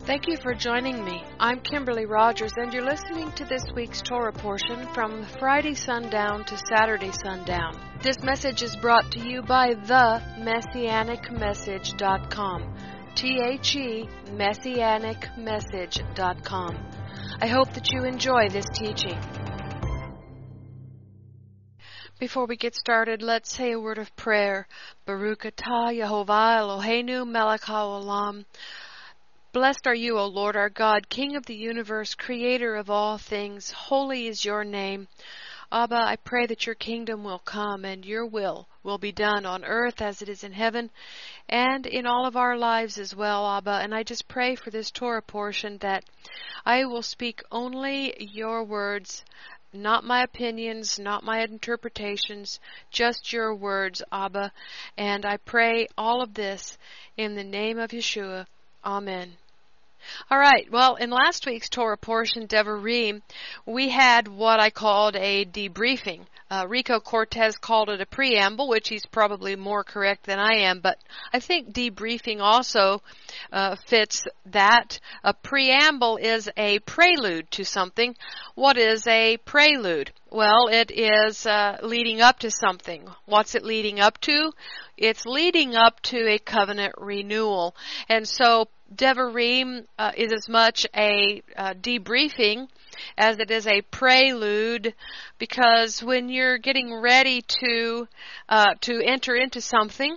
Thank you for joining me. I'm Kimberly Rogers, and you're listening to this week's Torah portion from Friday sundown to Saturday sundown. This message is brought to you by themessianicmessage.com. THE Messianicmessage.com. I hope that you enjoy this teaching. Before we get started, let's say a word of prayer. Baruch atah Yehovah Eloheinu melech haolam. Blessed are you, O Lord our God, King of the universe, creator of all things. Holy is your name. Abba, I pray that your kingdom will come and your will be done on earth as it is in heaven and in all of our lives as well, Abba. And I just pray for this Torah portion that I will speak only your words, not my opinions, not my interpretations, just your words, Abba. And I pray all of this in the name of Yeshua. Amen. All right, well, in last week's Torah portion, Devarim, we had what I called a debriefing. Rico Cortez called it a preamble, which he's probably more correct than I am, but I think debriefing also fits that. A preamble is a prelude to something. What is a prelude? Well, it is leading up to something. What's it leading up to? It's leading up to a covenant renewal. And so Devarim is as much a debriefing as it is a prelude, because when you're getting ready to enter into something,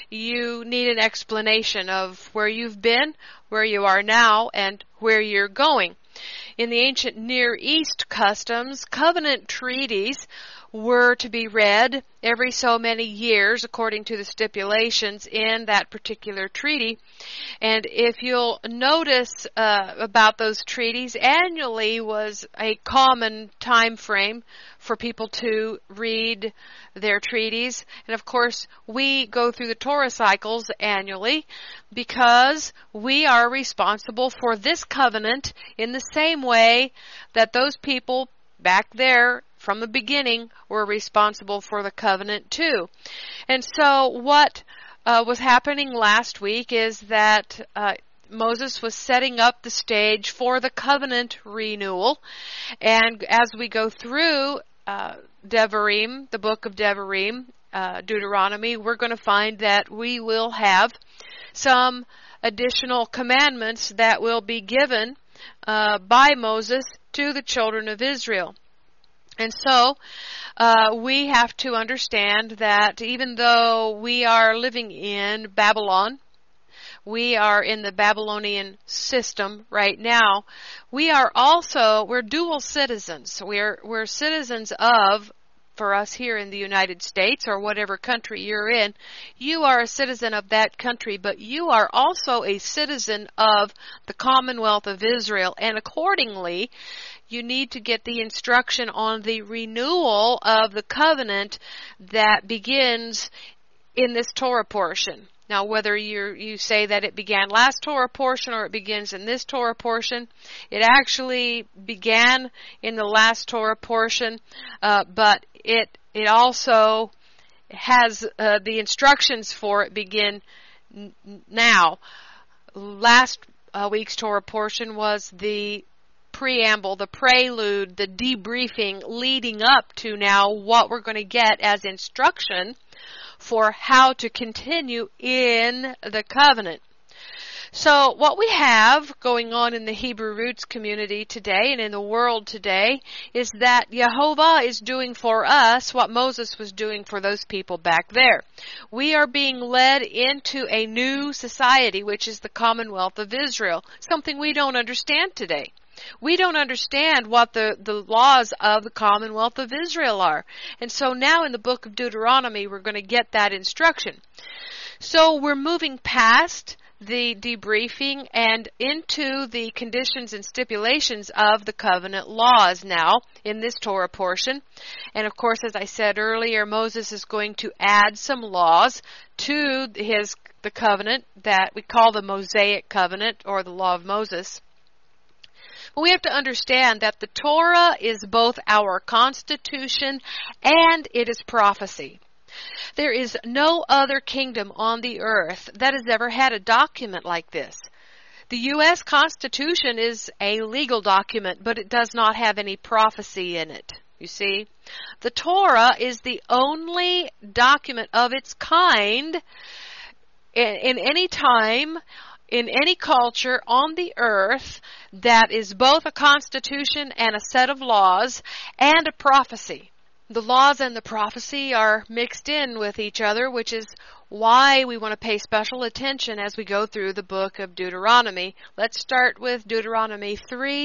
you need an explanation of where you've been, where you are now, and where you're going. In the ancient Near East customs, covenant treaties were to be read every so many years according to the stipulations in that particular treaty. And if you'll notice about those treaties, annually was a common time frame for people to read their treaties. And of course, we go through the Torah cycles annually because we are responsible for this covenant in the same way that those people back there from the beginning were responsible for the covenant too. And so what was happening last week is that Moses was setting up the stage for the covenant renewal. And as we go through Devarim, the book of Devarim, Deuteronomy, we're going to find that we will have some additional commandments that will be given by Moses to the children of Israel. And so we have to understand that even though we are living in Babylon, we are in the Babylonian system right now, we're dual citizens. We're citizens of, for us here in the United States or whatever country you're in, you are a citizen of that country, but you are also a citizen of the Commonwealth of Israel. And accordingly, you need to get the instruction on the renewal of the covenant that begins in this Torah portion. Now, whether you say that it began last Torah portion or it begins in this Torah portion, it actually began in the last Torah portion, but it also has the instructions for it begin now. Last week's Torah portion was the preamble, the prelude, the debriefing leading up to now what we're going to get as instruction for how to continue in the covenant. So what we have going on in the Hebrew Roots community today and in the world today is that Yehovah is doing for us what Moses was doing for those people back there. We are being led into a new society, which is the Commonwealth of Israel, something we don't understand today. We don't understand what the laws of the Commonwealth of Israel are. And so now in the book of Deuteronomy, we're going to get that instruction. So we're moving past the debriefing and into the conditions and stipulations of the covenant laws now in this Torah portion. And of course, as I said earlier, Moses is going to add some laws to the covenant that we call the Mosaic covenant or the law of Moses. But we have to understand that the Torah is both our constitution and it is prophecy. There is no other kingdom on the earth that has ever had a document like this. The U.S. Constitution is a legal document, but it does not have any prophecy in it. You see? The Torah is the only document of its kind in any time, in any culture on the earth that is both a constitution and a set of laws and a prophecy. The laws and the prophecy are mixed in with each other, which is why we want to pay special attention as we go through the book of Deuteronomy. Let's start with Deuteronomy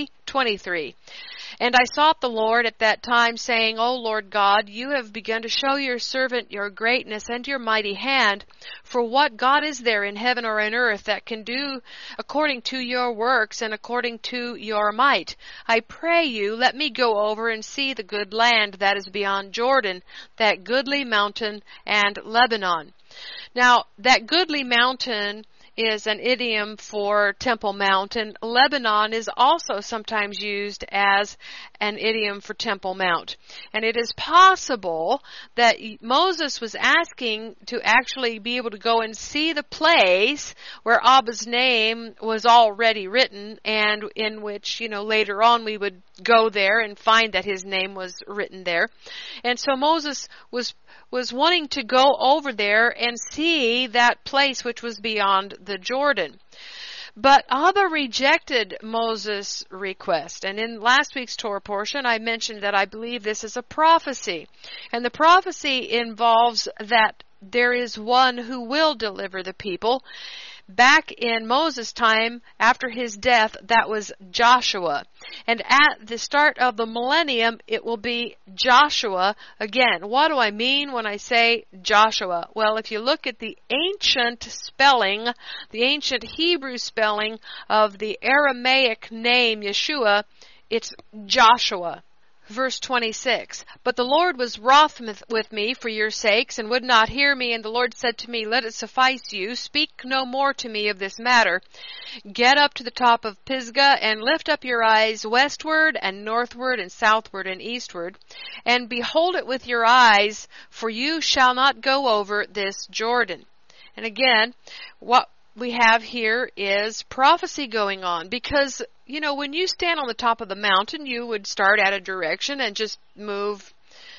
3:23. And I sought the Lord at that time, saying, O Lord God, you have begun to show your servant your greatness and your mighty hand. For what God is there in heaven or in earth that can do according to your works and according to your might? I pray you, let me go over and see the good land that is beyond Jordan, that goodly mountain and Lebanon. Now, that goodly mountain is an idiom for Temple Mount, and Lebanon is also sometimes used as an idiom for Temple Mount. And it is possible that Moses was asking to actually be able to go and see the place where Abba's name was already written, and in which, later on we would go there and find that his name was written there. And so Moses was wanting to go over there and see that place which was beyond the Jordan. But Abba rejected Moses' request. And in last week's Torah portion, I mentioned that I believe this is a prophecy. And the prophecy involves that there is one who will deliver the people. Back in Moses' time, after his death, that was Joshua. And at the start of the millennium, it will be Joshua again. What do I mean when I say Joshua? Well, if you look at the ancient spelling, the ancient Hebrew spelling of the Aramaic name Yeshua, it's Joshua. Verse 26, But the Lord was wroth with me for your sakes, and would not hear me. And the Lord said to me, Let it suffice you. Speak no more to me of this matter. Get up to the top of Pisgah, and lift up your eyes westward, and northward, and southward, and eastward. And behold it with your eyes, for you shall not go over this Jordan. And again, what we have here is prophecy going on, because when you stand on the top of the mountain, you would start at a direction and just move,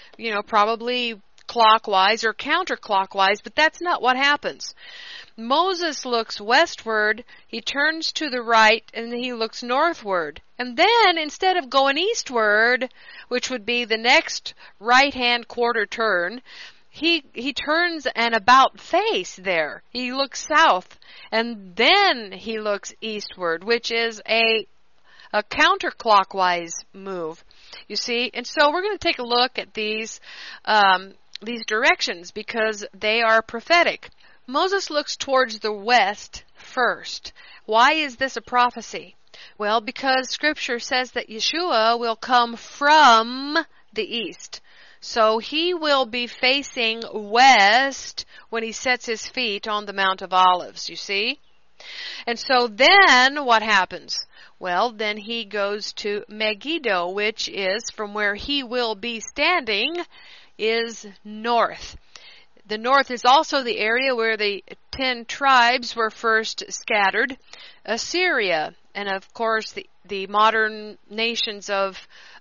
probably clockwise or counterclockwise, but that's not what happens. Moses looks westward, he turns to the right, and he looks northward. And then, instead of going eastward, which would be the next right-hand quarter turn, he turns an about face there. He looks south, and then he looks eastward, which is a counterclockwise move, you see. And so we're going to take a look at these directions because they are prophetic. Moses looks towards the west first. Why is this a prophecy? Well, because Scripture says that Yeshua will come from the east. So he will be facing west when he sets his feet on the Mount of Olives, you see. And so then what happens? Well, then he goes to Megiddo, which is, from where he will be standing, is north. The north is also the area where the 10 tribes were first scattered. Assyria, and of course the modern nations of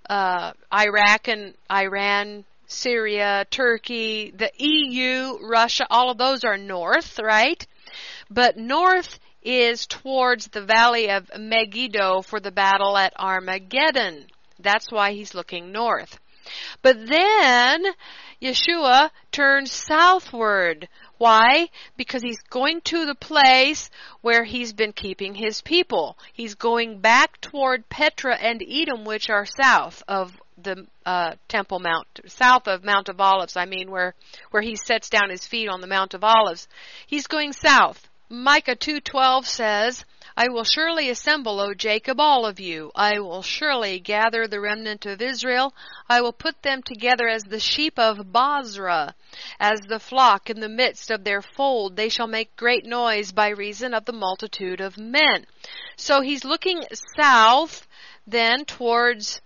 Iraq and Iran, Syria, Turkey, the EU, Russia, all of those are north, right? But north is towards the valley of Megiddo for the battle at Armageddon. That's why he's looking north. But then Yeshua turns southward. Why? Because he's going to the place where he's been keeping his people. He's going back toward Petra and Edom, which are south of the Temple Mount, south of Mount of Olives, where he sets down his feet on the Mount of Olives. He's going south. Micah 2:12 says, I will surely assemble, O Jacob, all of you. I will surely gather the remnant of Israel. I will put them together as the sheep of Basra, as the flock in the midst of their fold. They shall make great noise by reason of the multitude of men. So he's looking south then towards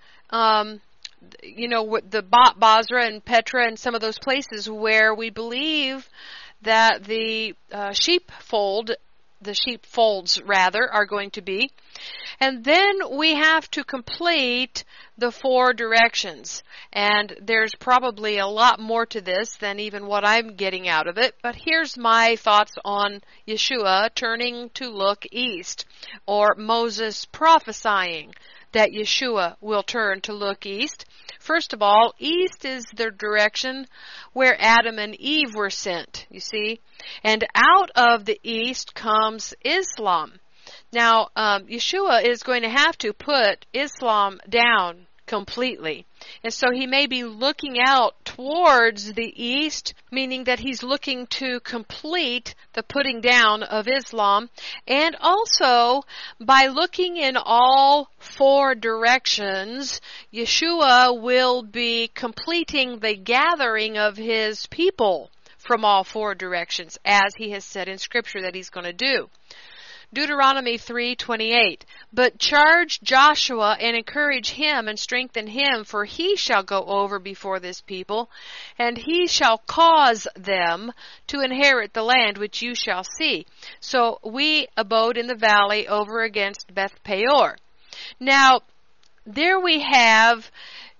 the Basra and Petra and some of those places where we believe that the sheepfold the sheepfolds rather are going to be. And then we have to complete the 4 directions. And there's probably a lot more to this than even what I'm getting out of it. But here's my thoughts on Yeshua turning to look east, or Moses prophesying that Yeshua will turn to look east. First of all, east is the direction where Adam and Eve were sent, you see. And out of the east comes Islam. Now, Yeshua is going to have to put Islam down completely. And so he may be looking out towards the east, meaning that he's looking to complete the putting down of Islam. And also, by looking in all 4 directions, Yeshua will be completing the gathering of his people from all 4 directions, as he has said in Scripture that he's going to do. Deuteronomy 3:28, but charge Joshua and encourage him and strengthen him, for he shall go over before this people, and he shall cause them to inherit the land which you shall see. So we abode in the valley over against Beth Peor. Now, there we have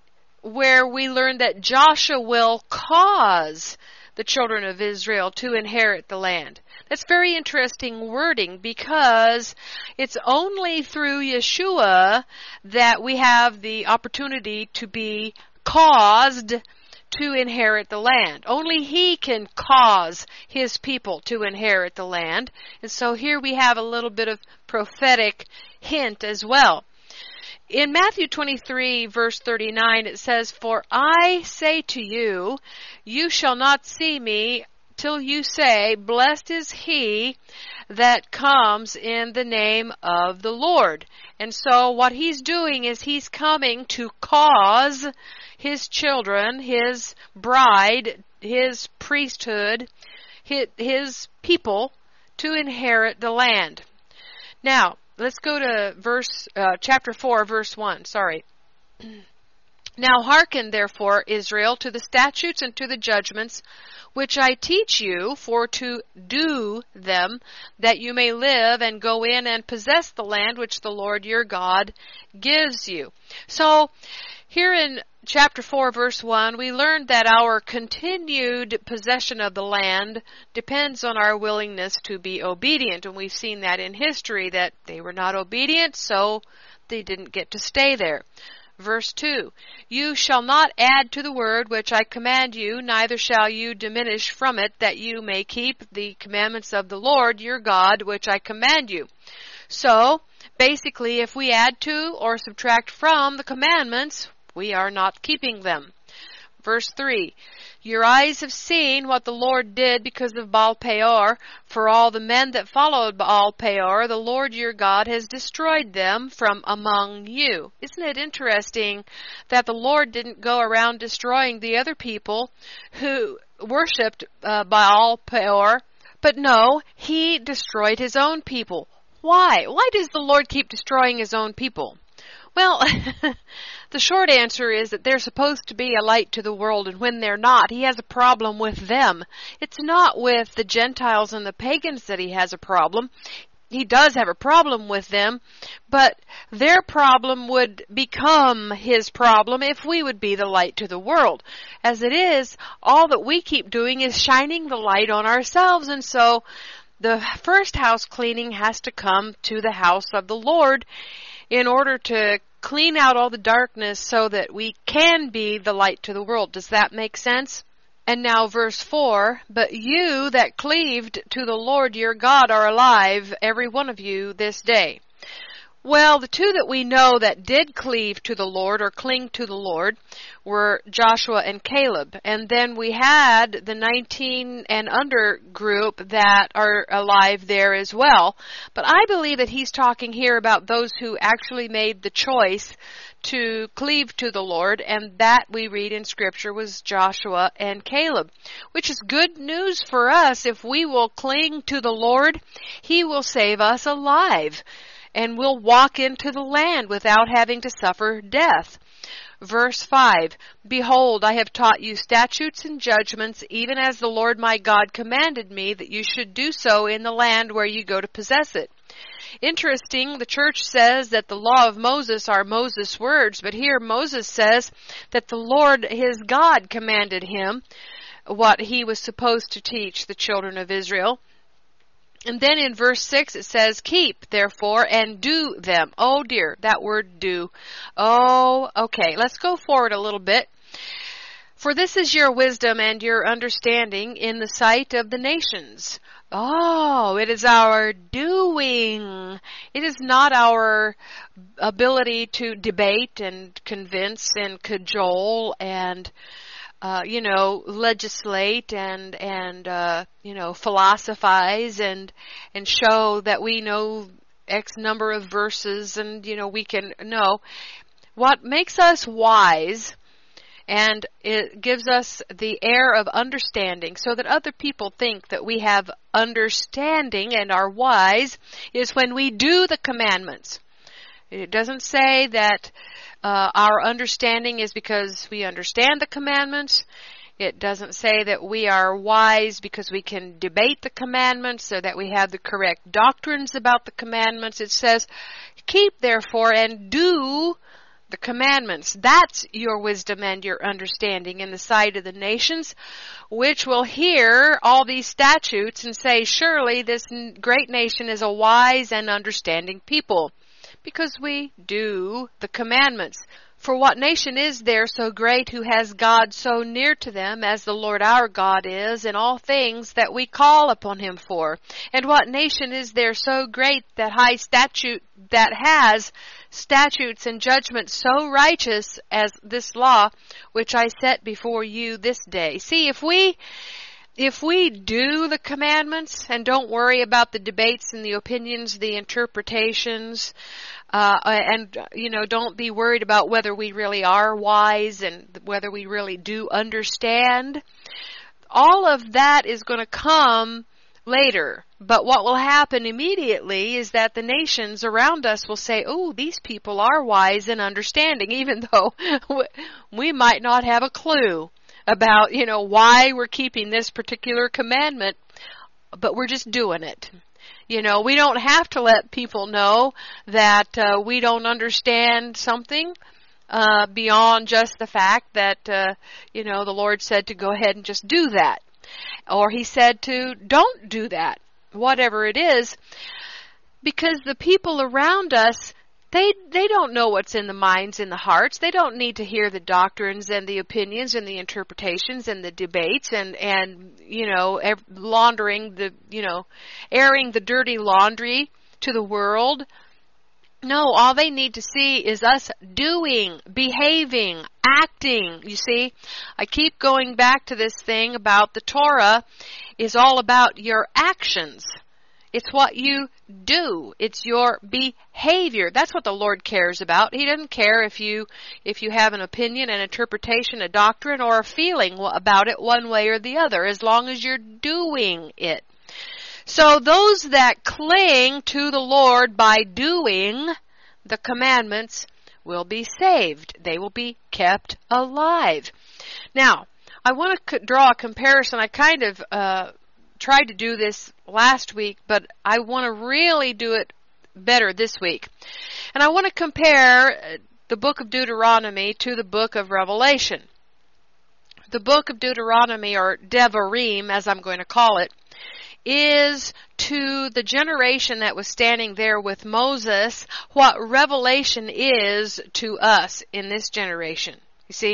where we learn that Joshua will cause the children of Israel to inherit the land. That's very interesting wording, because it's only through Yeshua that we have the opportunity to be caused to inherit the land. Only he can cause his people to inherit the land. And so here we have a little bit of prophetic hint as well. In Matthew 23, verse 39, it says, for I say to you, you shall not see me till you say, blessed is he that comes in the name of the Lord. And so what he's doing is he's coming to cause his children, his bride, his priesthood, his people to inherit the land. Now, let's go to chapter 4, verse 1. Now hearken, therefore, Israel, to the statutes and to the judgments which I teach you, for to do them, that you may live and go in and possess the land which the Lord your God gives you. So, here in chapter 4, verse 1, we learned that our continued possession of the land depends on our willingness to be obedient. And we've seen that in history, that they were not obedient, so they didn't get to stay there. Verse 2, you shall not add to the word which I command you, neither shall you diminish from it, that you may keep the commandments of the Lord your God, which I command you. So, basically, if we add to or subtract from the commandments, we are not keeping them. Verse 3, your eyes have seen what the Lord did because of Baal Peor. For all the men that followed Baal Peor, the Lord your God has destroyed them from among you. Isn't it interesting that the Lord didn't go around destroying the other people who worshipped Baal Peor? But no, he destroyed his own people. Why? Why does the Lord keep destroying his own people? Well, the short answer is that they're supposed to be a light to the world, and when they're not, he has a problem with them. It's not with the Gentiles and the pagans that he has a problem. He does have a problem with them, but their problem would become his problem if we would be the light to the world. As it is, all that we keep doing is shining the light on ourselves, and so the first house cleaning has to come to the house of the Lord in order to clean out all the darkness so that we can be the light to the world. Does that make sense? And now verse 4, but you that cleaved to the Lord your God are alive, every one of you, this day. Well, the two that we know that did cleave to the Lord or cling to the Lord were Joshua and Caleb. And then we had the 19 and under group that are alive there as well. But I believe that he's talking here about those who actually made the choice to cleave to the Lord, and that we read in Scripture was Joshua and Caleb, which is good news for us. If we will cling to the Lord, he will save us alive, and we'll walk into the land without having to suffer death. Verse 5, Behold, I have taught you statutes and judgments, even as the Lord my God commanded me, that you should do so in the land where you go to possess it. Interesting, the church says that the law of Moses are Moses' words, but here Moses says that the Lord, his God, commanded him what he was supposed to teach the children of Israel. And then in verse 6 it says, Keep, therefore, and do them. Oh dear, that word do. Oh, okay, let's go forward a little bit. For this is your wisdom and your understanding in the sight of the nations. Oh, it is our doing. It is not our ability to debate and convince and cajole and legislate and philosophize and show that we know X number of verses and, we can know. What makes us wise, and it gives us the air of understanding so that other people think that we have understanding and are wise, is when we do the commandments. It doesn't say that our understanding is because we understand the commandments. It doesn't say that we are wise because we can debate the commandments or that we have the correct doctrines about the commandments. It says, Keep therefore and do the commandments. That's your wisdom and your understanding in the sight of the nations, which will hear all these statutes and say, Surely this great nation is a wise and understanding people, because we do the commandments. For what nation is there so great who has God so near to them as the Lord our God is in all things that we call upon him for? And what nation is there so great that has statutes and judgments so righteous as this law which I set before you this day? See, if we do the commandments and don't worry about the debates and the opinions, the interpretations, don't be worried about whether we really are wise and whether we really do understand, all of that is going to come later. But what will happen immediately is that the nations around us will say, oh, these people are wise and understanding, even though we might not have a clue about, why we're keeping this particular commandment, but we're just doing it. We don't have to let people know that we don't understand something beyond just the fact that, the Lord said to go ahead and just do that. Or he said to don't do that, whatever it is, because the people around us, they don't know what's in the minds and the hearts. They don't need to hear the doctrines and the opinions and the interpretations and the debates and laundering airing the dirty laundry to the world. No, all they need to see is us doing, behaving, acting. You see, I keep going back to this thing about the Torah is all about your actions. It's what you do. It's your behavior. That's what the Lord cares about. He doesn't care if you have an opinion, an interpretation, a doctrine, or a feeling about it one way or the other, as long as you're doing it. So those that cling to the Lord by doing the commandments will be saved. They will be kept alive. Now, I want to draw a comparison. I kind of tried to do this last week, but I want to really do it better this week. And I want to compare the book of Deuteronomy to the book of Revelation. The book of Deuteronomy, or Devarim, as I'm going to call it, is to the generation that was standing there with Moses what Revelation is to us in this generation. You see,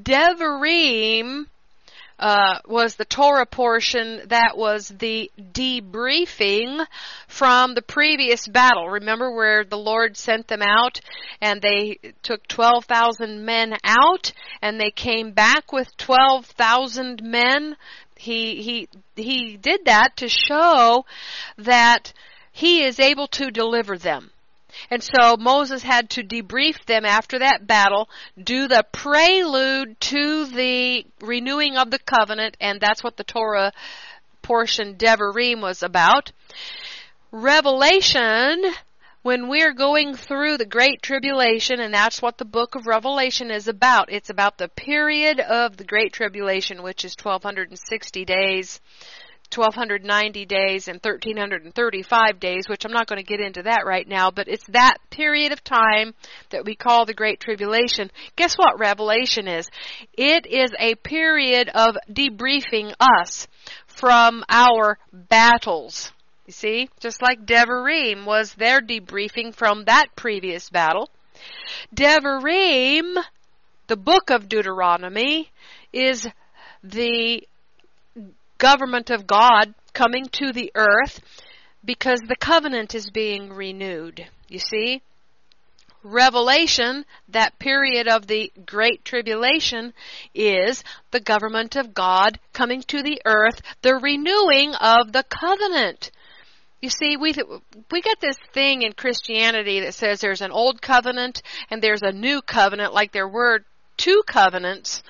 Devarim was the Torah portion that was the debriefing from the previous battle. Remember where the Lord sent them out and they took 12,000 men out and they came back with 12,000 men? He did that to show that he is able to deliver them. And so Moses had to debrief them after that battle, do the prelude to the renewing of the covenant, and that's what the Torah portion, Devarim, was about. Revelation, when we're going through the Great Tribulation, and that's what the book of Revelation is about. It's about the period of the Great Tribulation, which is 1,260 days, 1,290 days, and 1,335 days, which I'm not going to get into that right now, but it's that period of time that we call the Great Tribulation. Guess what Revelation is? It is a period of debriefing us from our battles. You see, just like Devarim was their debriefing from that previous battle. Devarim, the book of Deuteronomy, is the government of God coming to the earth because the covenant is being renewed. You see? Revelation, that period of the Great Tribulation, is the government of God coming to the earth, the renewing of the covenant. You see, we get this thing in Christianity that says there's an old covenant and there's a new covenant, like there were two covenants.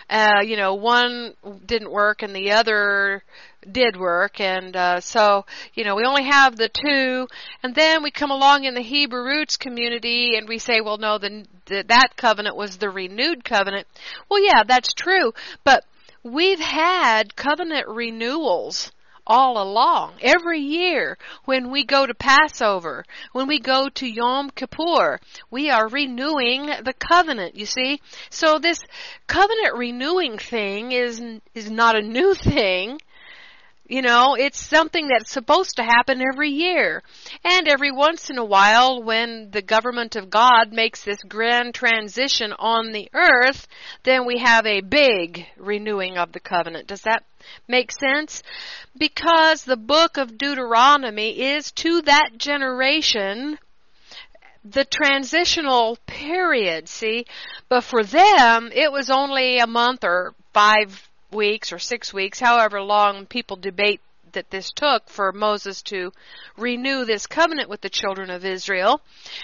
One didn't work and the other did work, and so we only have the two. And then we come along in the Hebrew roots community and we say, well, no, that covenant was the renewed covenant. Well, yeah, that's true, but we've had covenant renewals all along. Every year when we go to Passover, when we go to Yom Kippur, we are renewing the covenant, you see. So this covenant renewing thing is not a new thing. It's something that's supposed to happen every year. And every once in a while, when the government of God makes this grand transition on the earth, then we have a big renewing of the covenant. Does that make sense? Because the book of Deuteronomy is to that generation the transitional period, see? But for them, it was only a month or 5 weeks or 6 weeks, however long people debate that this took for Moses to renew this covenant with the children of Israel.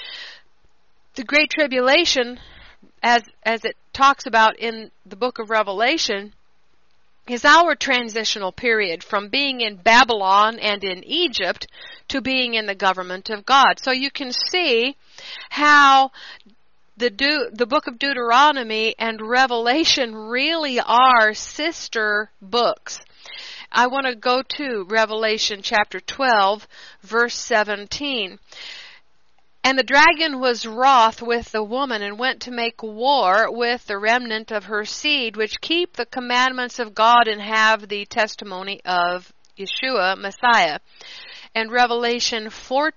The Great Tribulation, as it talks about in the book of Revelation, is our transitional period from being in Babylon and in Egypt to being in the government of God. So you can see how the book of Deuteronomy and Revelation really are sister books. I want to go to Revelation chapter 12, verse 17. And the dragon was wroth with the woman and went to make war with the remnant of her seed, which keep the commandments of God and have the testimony of Yeshua, Messiah. And Revelation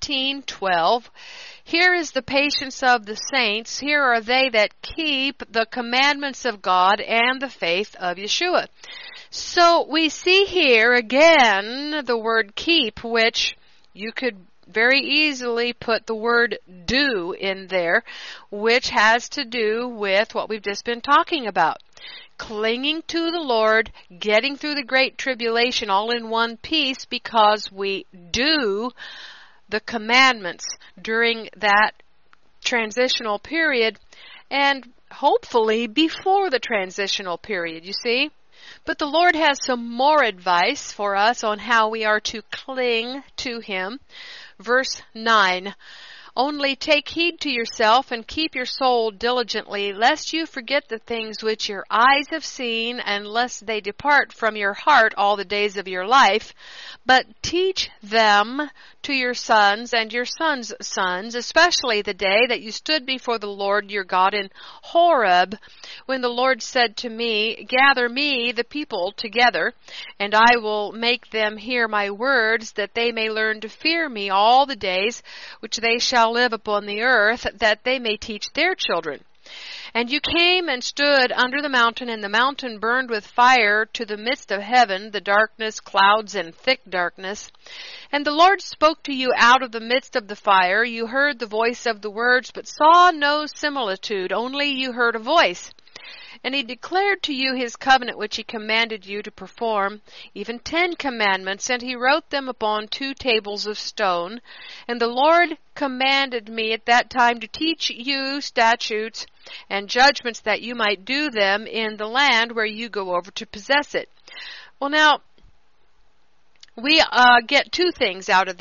14:12. Here is the patience of the saints. Here are they that keep the commandments of God and the faith of Yeshua. So we see here again the word keep, which you could very easily put the word do in there, which has to do with what we've just been talking about. Clinging to the Lord, getting through the Great Tribulation all in one piece because we do the commandments during that transitional period and hopefully before the transitional period, you see. But the Lord has some more advice for us on how we are to cling to Him. Verse 9, only take heed to yourself and keep your soul diligently, lest you forget the things which your eyes have seen, and lest they depart from your heart all the days of your life. But teach them to your sons and your sons' sons, especially the day that you stood before the Lord your God in Horeb, when the Lord said to me, gather me the people together, and I will make them hear my words, that they may learn to fear me all the days which they shall live upon the earth, that they may teach their children. And you came and stood under the mountain, and the mountain burned with fire to the midst of heaven, the darkness, clouds, and thick darkness. And the Lord spoke to you out of the midst of the fire. You heard the voice of the words, but saw no similitude, only you heard a voice. And he declared to you his covenant which he commanded you to perform, even 10 commandments, and he wrote them upon 2 tables of stone. And the Lord commanded me at that time to teach you statutes and judgments, that you might do them in the land where you go over to possess it. Well, now, we get 2 things out of this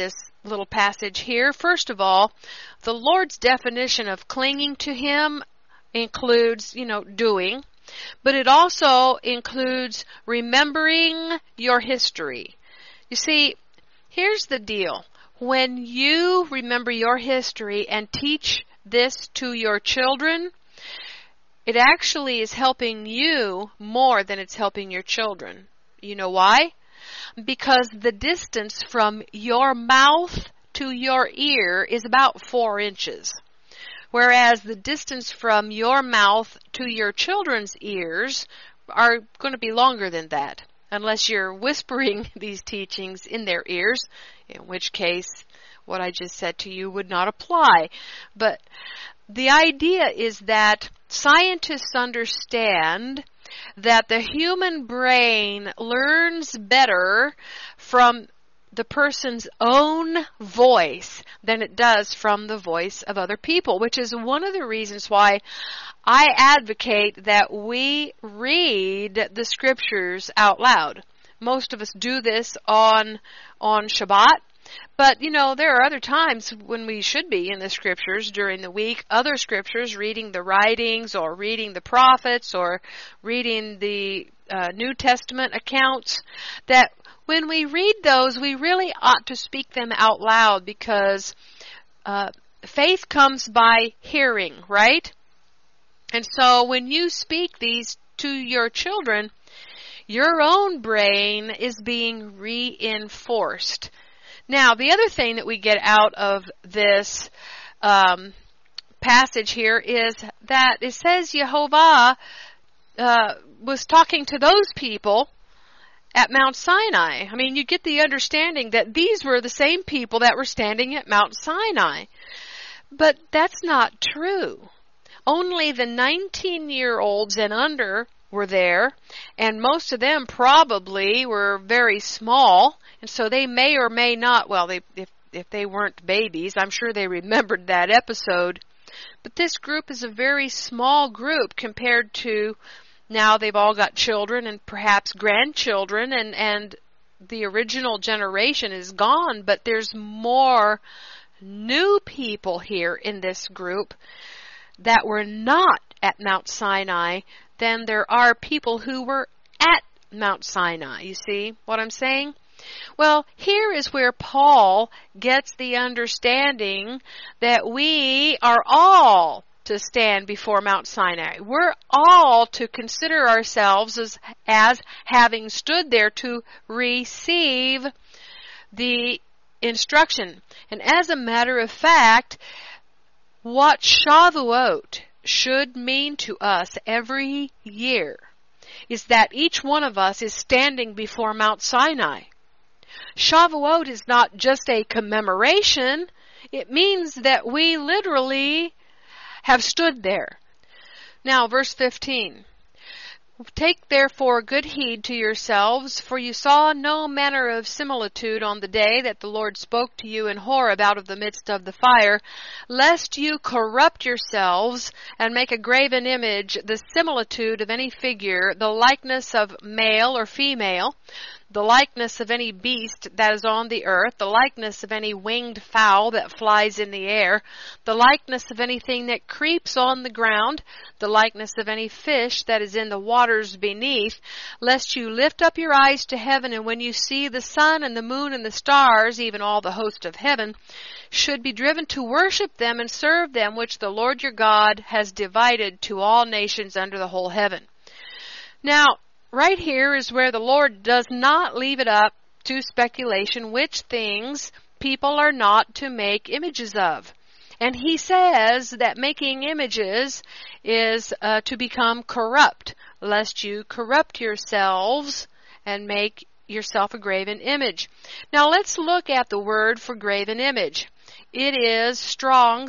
little passage here. First of all, the Lord's definition of clinging to Him includes, doing, but it also includes remembering your history. You see, here's the deal. When you remember your history and teach this to your children, it actually is helping you more than it's helping your children. You know why? Because the distance from your mouth to your ear is about 4 inches. Whereas the distance from your mouth to your children's ears are going to be longer than that. Unless you're whispering these teachings in their ears, in which case what I just said to you would not apply. But the idea is that scientists understand that the human brain learns better from the person's own voice than it does from the voice of other people, which is one of the reasons why I advocate that we read the scriptures out loud. Most of us do this on Shabbat, but there are other times when we should be in the scriptures during the week, other scriptures, reading the writings or reading the prophets or reading the New Testament accounts, that when we read those, we really ought to speak them out loud because faith comes by hearing, right? And so when you speak these to your children, your own brain is being reinforced. Now, the other thing that we get out of this passage here is that it says Jehovah was talking to those people at Mount Sinai. I mean, you get the understanding that these were the same people that were standing at Mount Sinai. But that's not true. Only the 19-year-olds and under were there, and most of them probably were very small, and so they may or may not, if they weren't babies, I'm sure they remembered that episode. But this group is a very small group compared to now they've all got children and perhaps grandchildren, and the original generation is gone, but there's more new people here in this group that were not at Mount Sinai than there are people who were at Mount Sinai. You see what I'm saying? Well, here is where Paul gets the understanding that we are all to stand before Mount Sinai. We're all to consider ourselves as having stood there to receive the instruction. And as a matter of fact, what Shavuot should mean to us every year is that each one of us is standing before Mount Sinai. Shavuot is not just a commemoration. It means that we literally have stood there. Now, verse 15. Take therefore good heed to yourselves, for you saw no manner of similitude on the day that the Lord spoke to you in Horeb out of the midst of the fire, lest you corrupt yourselves and make a graven image, the similitude of any figure, the likeness of male or female, the likeness of any beast that is on the earth, the likeness of any winged fowl that flies in the air, the likeness of anything that creeps on the ground, the likeness of any fish that is in the waters beneath, lest you lift up your eyes to heaven, and when you see the sun and the moon and the stars, even all the host of heaven, should be driven to worship them and serve them, which the Lord your God has divided to all nations under the whole heaven. Now, right here is where the Lord does not leave it up to speculation which things people are not to make images of. And he says that making images is to become corrupt, lest you corrupt yourselves and make yourself a graven image. Now let's look at the word for graven image. It is Strong's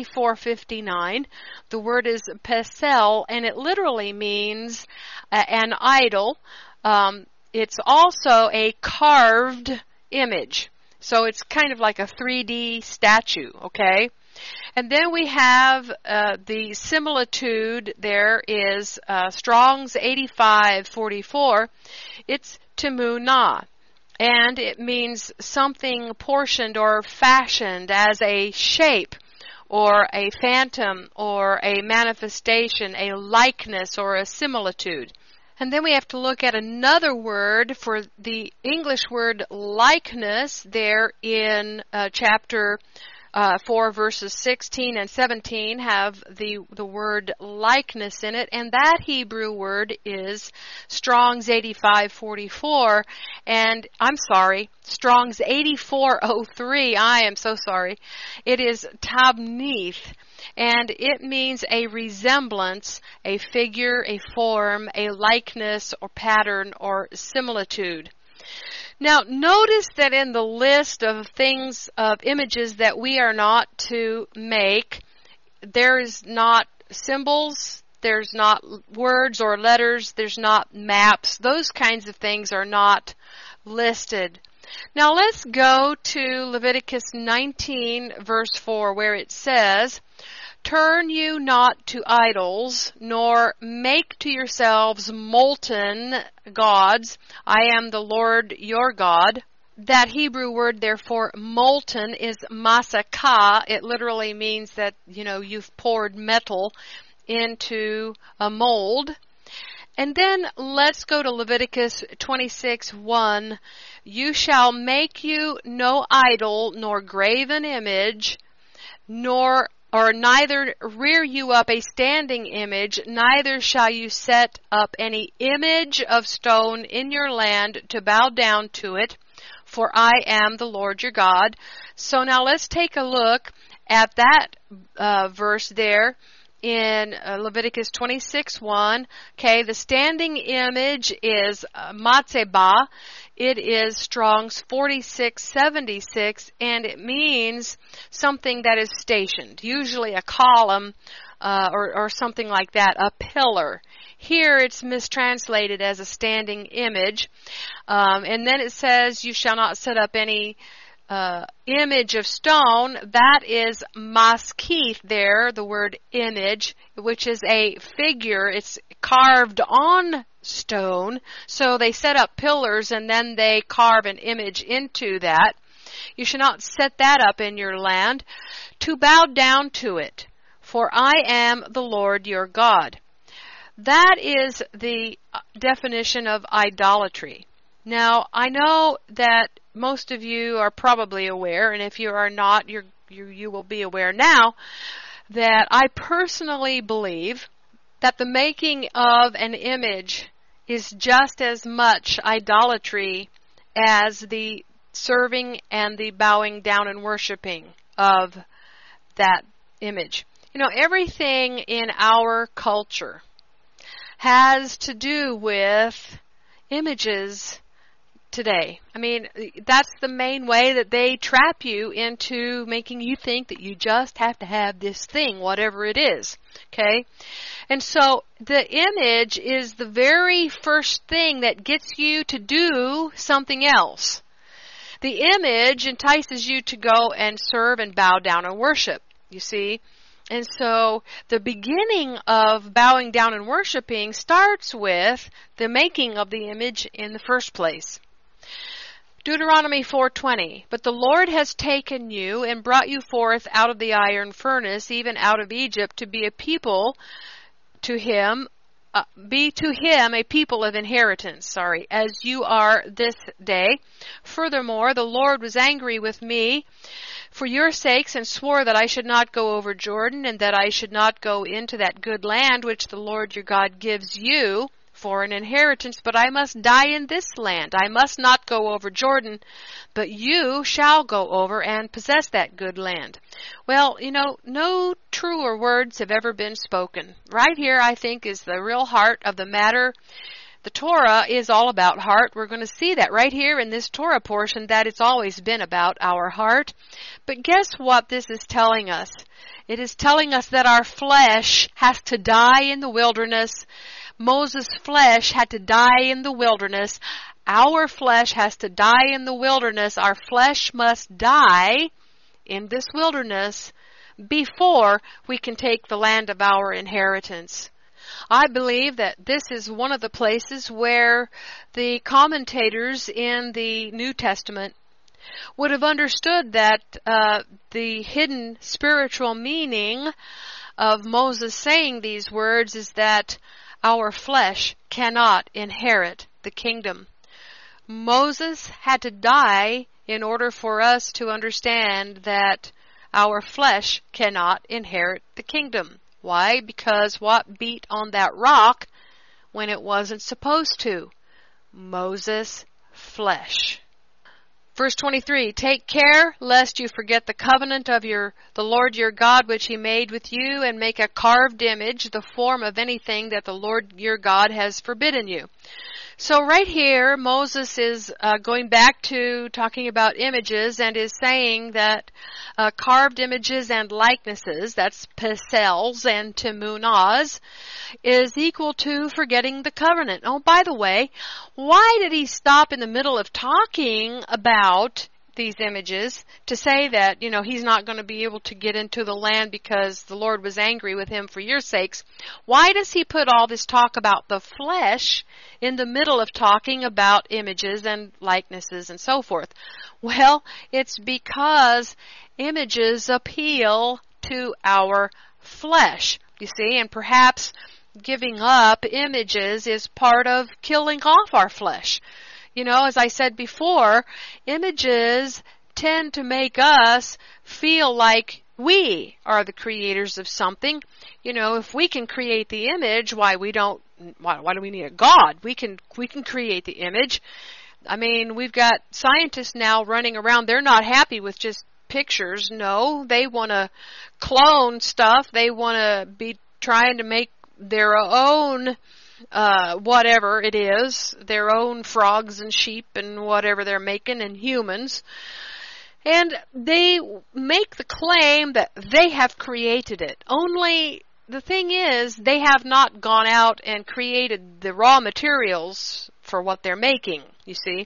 6459. The word is pesel, and it literally means an idol. It's also a carved image. So it's kind of like a 3D statue, okay? And then we have the similitude. There is Strong's 8544. It's temunah. and it means something portioned or fashioned as a shape, or a phantom, or a manifestation, a likeness, or a similitude. And then we have to look at another word for the English word likeness there in chapter 4 verses 16 and 17 have the word likeness in it, and that Hebrew word is Strong's 8544, and I'm sorry, Strong's 8403, I am so sorry. It is tabnith, and it means a resemblance, a figure, a form, a likeness or pattern or similitude. Now, notice that in the list of things, of images that we are not to make, there is not symbols, there's not words or letters, there's not maps. Those kinds of things are not listed. Now, let's go to Leviticus 19, verse 4, where it says, "Turn you not to idols, nor make to yourselves molten gods. I am the Lord your God." That Hebrew word, therefore, molten, is masakah. It literally means that, you've poured metal into a mold. And then let's go to Leviticus 26:1. "You shall make you no idol, nor graven image, neither rear you up a standing image, neither shall you set up any image of stone in your land to bow down to it, for I am the Lord your God." So now let's take a look at that verse there in Leviticus 26:1. Okay, the standing image is matzebah. It is Strong's 4676, and it means something that is stationed, usually a column or something like that, a pillar. Here it's mistranslated as a standing image. And then it says, "You shall not set up any image of stone." That is maskith there, the word image, which is a figure. It's carved on stone. So they set up pillars and then they carve an image into that. You should not set that up in your land, to bow down to it, for I am the Lord your God. That is the definition of idolatry. Now, I know that most of you are probably aware, and if you are not, you will be aware now, that I personally believe that the making of an image is just as much idolatry as the serving and the bowing down and worshiping of that image. Everything in our culture has to do with images today. I mean, that's the main way that they trap you into making you think that you just have to have this thing, whatever it is. Okay? And so the image is the very first thing that gets you to do something else. The image entices you to go and serve and bow down and worship, you see. And so the beginning of bowing down and worshiping starts with the making of the image in the first place. Deuteronomy 4:20, "But the Lord has taken you and brought you forth out of the iron furnace, even out of Egypt, to be a people to him, be to him a people of inheritance, as you are this day. Furthermore, the Lord was angry with me for your sakes, and swore that I should not go over Jordan, and that I should not go into that good land which the Lord your God gives you for an inheritance, but I must die in this land. I must not go over Jordan, but you shall go over and possess that good land." Well, no truer words have ever been spoken. Right here, I think, is the real heart of the matter. The Torah is all about heart. We're going to see that right here in this Torah portion, that it's always been about our heart. But guess what this is telling us? It is telling us that our flesh has to die in the wilderness. Moses' flesh had to die in the wilderness. Our flesh has to die in the wilderness. Our flesh must die in this wilderness before we can take the land of our inheritance. I believe that this is one of the places where the commentators in the New Testament would have understood that the hidden spiritual meaning of Moses saying these words is that our flesh cannot inherit the kingdom. Moses had to die in order for us to understand that our flesh cannot inherit the kingdom. Why? Because what beat on that rock when it wasn't supposed to? Moses' flesh. Verse 23, take care lest you forget the covenant of the Lord your God which he made with you, and make a carved image, the form of anything that the Lord your God has forbidden you. So right here, Moses is going back to talking about images and is saying that carved images and likenesses, that's pesels and timunahs, is equal to forgetting the covenant. Oh, by the way, why did he stop in the middle of talking about these images to say that, he's not going to be able to get into the land because the Lord was angry with him for your sakes? Why does he put all this talk about the flesh in the middle of talking about images and likenesses and so forth? Well, it's because images appeal to our flesh, you see, and perhaps giving up images is part of killing off our flesh. As I said before, images tend to make us feel like we are the creators of something. If we can create the image, why do we need a God? We can create the image. I mean, we've got scientists now running around. They're not happy with just pictures. No, they want to clone stuff. They want to be trying to make their own whatever it is, their own frogs and sheep and whatever they're making, and humans. And they make the claim that they have created it. Only the thing is, they have not gone out and created the raw materials for what they're making, you see.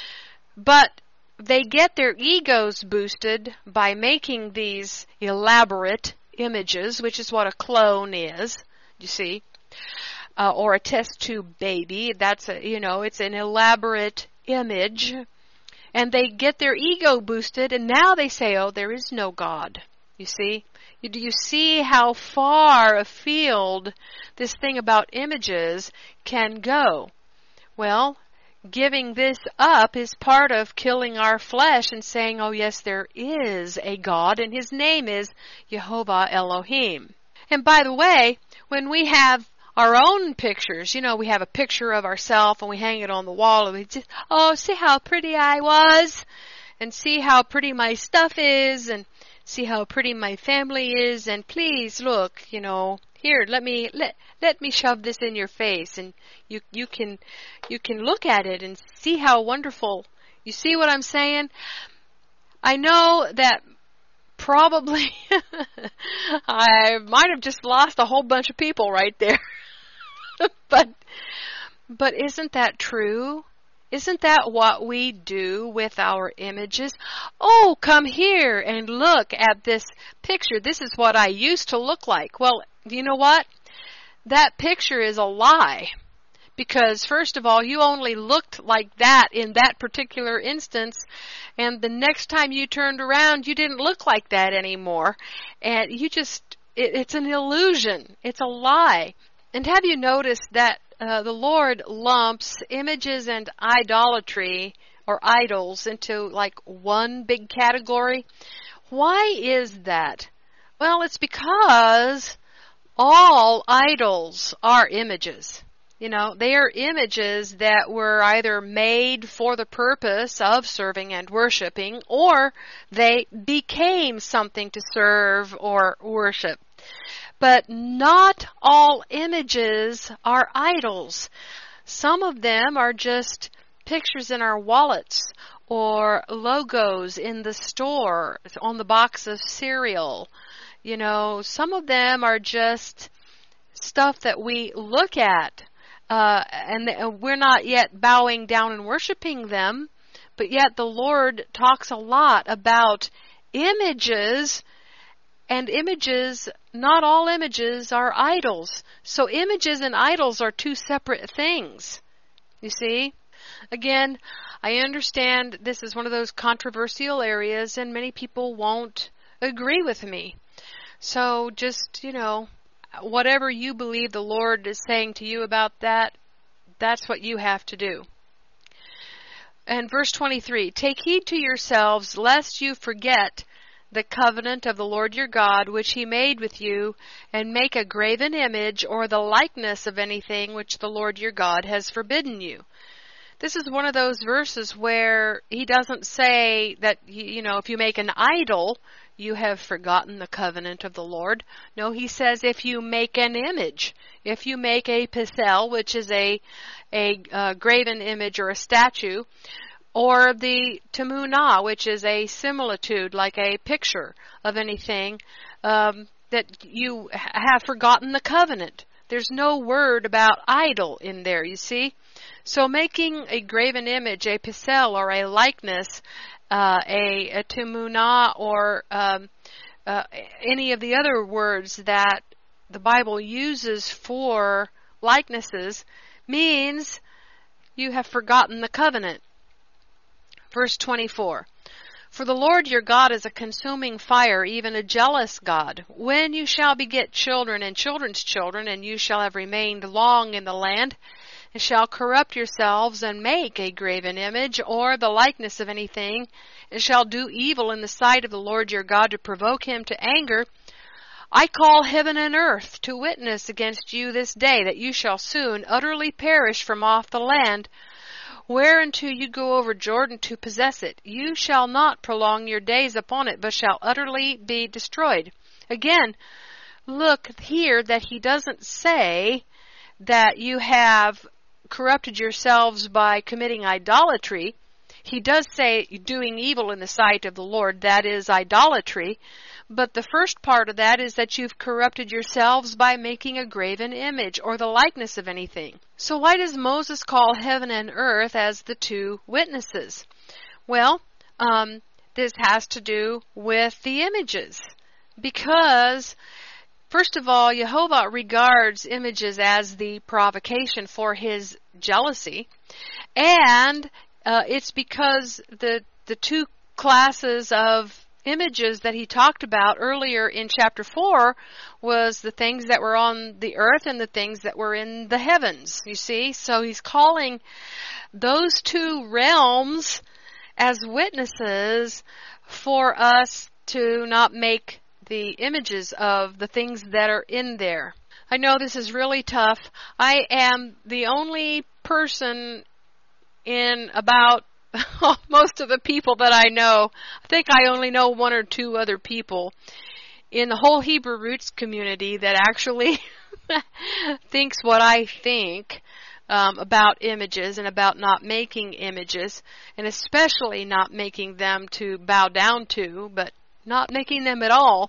But they get their egos boosted by making these elaborate images, which is what a clone is, you see. Or a test tube baby. That's it's an elaborate image. And they get their ego boosted, and now they say, oh, there is no God. You see? Do you see how far afield this thing about images can go? Well, giving this up is part of killing our flesh and saying, oh yes, there is a God, and his name is Jehovah Elohim. And by the way, when we have our own pictures, we have a picture of ourselves and we hang it on the wall and we just, oh, see how pretty I was, and see how pretty my stuff is, and see how pretty my family is, and please look, here, let me shove this in your face, and you can look at it and see how wonderful. You see what I'm saying? I know that probably I might have just lost a whole bunch of people right there. But isn't that true? Isn't that what we do with our images? Oh, come here and look at this picture. This is what I used to look like. Well, you know what? That picture is a lie. Because, first of all, you only looked like that in that particular instance, and the next time you turned around, you didn't look like that anymore. And it's an illusion. It's a lie. And have you noticed that the Lord lumps images and idolatry or idols into like one big category? Why is that? Well, it's because all idols are images. They are images that were either made for the purpose of serving and worshiping, or they became something to serve or worship. But not all images are idols. Some of them are just pictures in our wallets or logos in the store on the box of cereal. Some of them are just stuff that we look at, and we're not yet bowing down and worshiping them, but yet the Lord talks a lot about images And images, not all images are idols. So images and idols are two separate things. You see? Again, I understand this is one of those controversial areas and many people won't agree with me. So just, whatever you believe the Lord is saying to you about that, that's what you have to do. And verse 23, take heed to yourselves lest you forget the covenant of the Lord your God, which he made with you, and make a graven image or the likeness of anything which the Lord your God has forbidden you. This is one of those verses where he doesn't say that, if you make an idol, you have forgotten the covenant of the Lord. No, he says if you make an image, if you make a pesel, which is a graven image or a statue, or the temunah, which is a similitude, like a picture of anything, that you have forgotten the covenant. There's no word about idol in there, you see. So making a graven image, a pesel, or a likeness, a temunah, or any of the other words that the Bible uses for likenesses, means you have forgotten the covenant. Verse 24, for the Lord your God is a consuming fire, even a jealous God. When you shall beget children and children's children, and you shall have remained long in the land, and shall corrupt yourselves and make a graven image, or the likeness of anything, and shall do evil in the sight of the Lord your God to provoke him to anger, I call heaven and earth to witness against you this day, that you shall soon utterly perish from off the land, whereunto you go over Jordan to possess it. You shall not prolong your days upon it, but shall utterly be destroyed. Again, look here that he doesn't say that you have corrupted yourselves by committing idolatry. He does say doing evil in the sight of the Lord, that is idolatry. But the first part of that is that you've corrupted yourselves by making a graven image or the likeness of anything. So why does Moses call heaven and earth as the two witnesses? Well, this has to do with the images. Because, first of all, Jehovah regards images as the provocation for his jealousy. And it's because the two classes of images that he talked about earlier in chapter 4 was the things that were on the earth and the things that were in the heavens, you see. So he's calling those two realms as witnesses for us to not make the images of the things that are in there. I know this is really tough. I am the only person in about most of the people that I know. I think I only know one or two other people in the whole Hebrew Roots community that actually thinks what I think about images and about not making images, and especially not making them to bow down to, but not making them at all,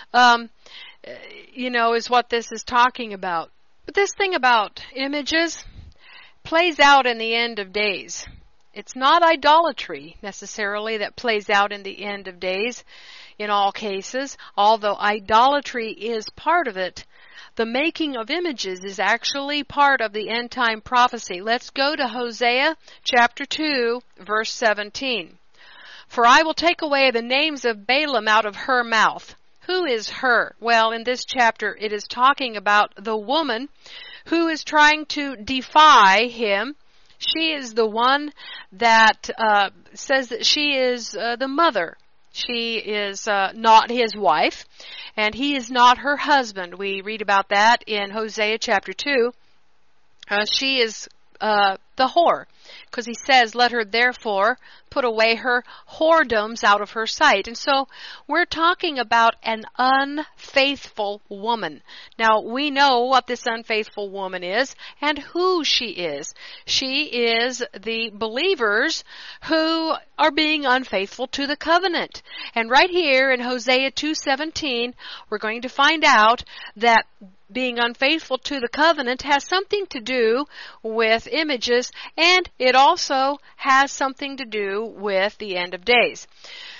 is what this is talking about. But this thing about images plays out in the end of days. It's not idolatry necessarily that plays out in the end of days in all cases, although idolatry is part of it. The making of images is actually part of the end time prophecy. Let's go to Hosea chapter 2, verse 17. For I will take away the names of Balaam out of her mouth. Who is her? Well, in this chapter it is talking about the woman who is trying to defy him. She is the one that says that she is the mother. She is not his wife, and he is not her husband. We read about that in Hosea chapter 2. She is the whore, because he says, let her therefore put away her whoredoms out of her sight. And so we're talking about an unfaithful woman. Now, we know what this unfaithful woman is and who she is. She is the believers who are being unfaithful to the covenant. And right here in Hosea 2:17, we're going to find out that being unfaithful to the covenant has something to do with images, and it also has something to do with the end of days.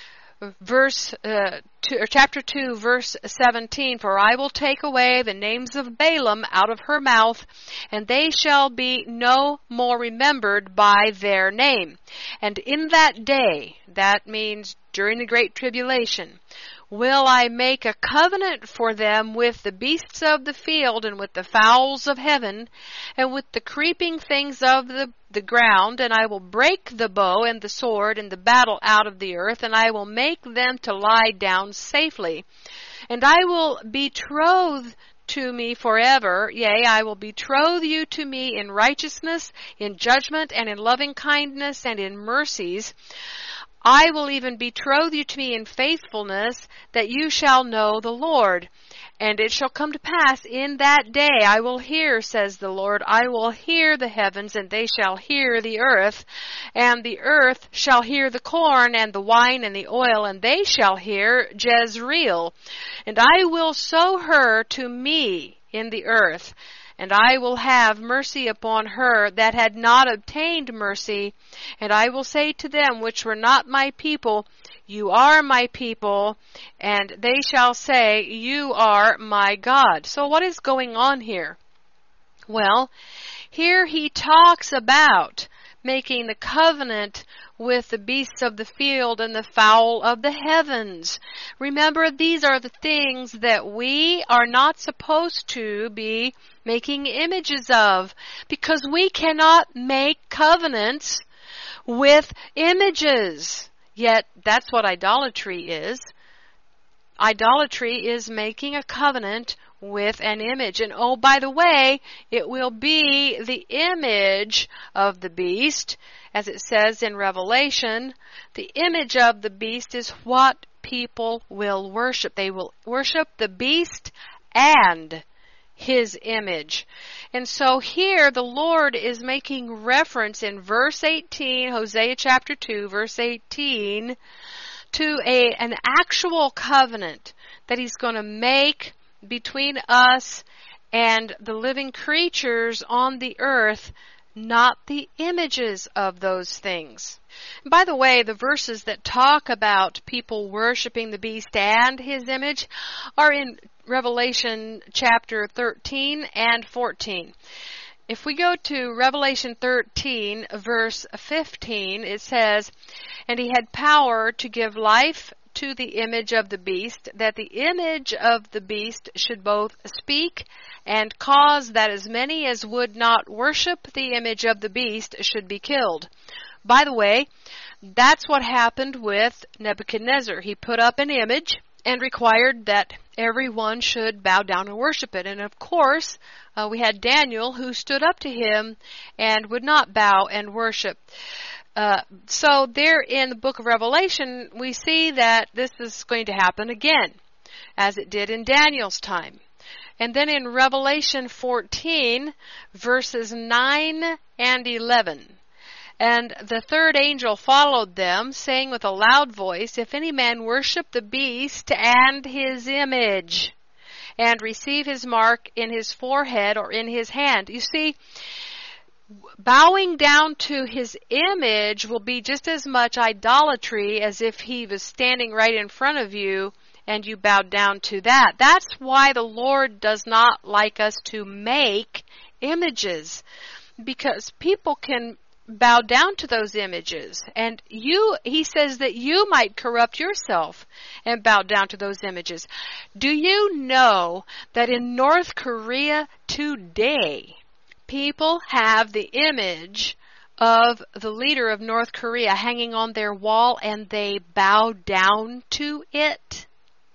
chapter 2, verse 17, "For I will take away the names of Balaam out of her mouth, and they shall be no more remembered by their name. And in that day," that means during the Great Tribulation, "will I make a covenant for them with the beasts of the field, and with the fowls of heaven, and with the creeping things of the ground, and I will break the bow and the sword and the battle out of the earth, and I will make them to lie down safely. And I will betroth to me forever, yea, I will betroth you to me in righteousness, in judgment, and in loving kindness, and in mercies. I will even betroth you to me in faithfulness, that you shall know the Lord. And it shall come to pass in that day, I will hear, says the Lord, I will hear the heavens, and they shall hear the earth, and the earth shall hear the corn, and the wine, and the oil, and they shall hear Jezreel. And I will sow her to me in the earth, and I will have mercy upon her that had not obtained mercy. And I will say to them which were not my people, you are my people, and they shall say, you are my God." So what is going on here? Well, here he talks about making the covenant with the beasts of the field and the fowl of the heavens. Remember, these are the things that we are not supposed to be making images of, because we cannot make covenants with images. Yet that's what idolatry is. Idolatry is making a covenant with an image. And oh, by the way, it will be the image of the beast. As it says in Revelation, the image of the beast is what people will worship. They will worship the beast and his image. And so here the Lord is making reference in verse 18, Hosea chapter 2, verse 18, to an actual covenant that he's going to make between us and the living creatures on the earth, not the images of those things. And by the way, the verses that talk about people worshiping the beast and his image are in Revelation chapter 13 and 14. If we go to Revelation 13, verse 15, it says, "And he had power to give life to the image of the beast, that the image of the beast should both speak and cause that as many as would not worship the image of the beast should be killed." By the way, that's what happened with Nebuchadnezzar. He put up an image and required that everyone should bow down and worship it. And of course, we had Daniel who stood up to him and would not bow and worship. So there in the book of Revelation, we see that this is going to happen again, as it did in Daniel's time. And then in Revelation 14, verses 9 and 11, "And the third angel followed them, saying with a loud voice, If any man worship the beast and his image, and receive his mark in his forehead or in his hand." You see, bowing down to his image will be just as much idolatry as if he was standing right in front of you and you bowed down to that. That's why the Lord does not like us to make images, because people can bow down to those images, and he says that you might corrupt yourself and bow down to those images. Do you know that in North Korea today, people have the image of the leader of North Korea hanging on their wall, and they bow down to it?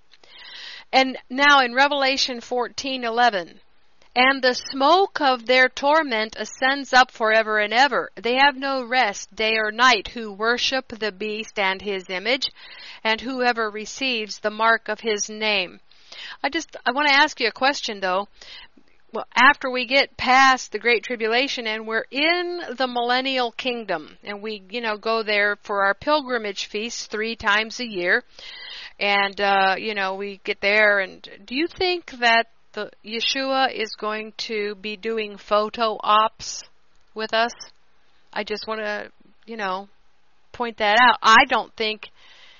And now in Revelation 14:11, "And the smoke of their torment ascends up forever and ever. They have no rest day or night who worship the beast and his image, and whoever receives the mark of his name." I want to ask you a question though. Well, after we get past the Great Tribulation and we're in the millennial kingdom, and we, go there for our pilgrimage feasts 3 times a year, and, we get there, and do you think that Yeshua is going to be doing photo ops with us? I just want to, point that out. I don't think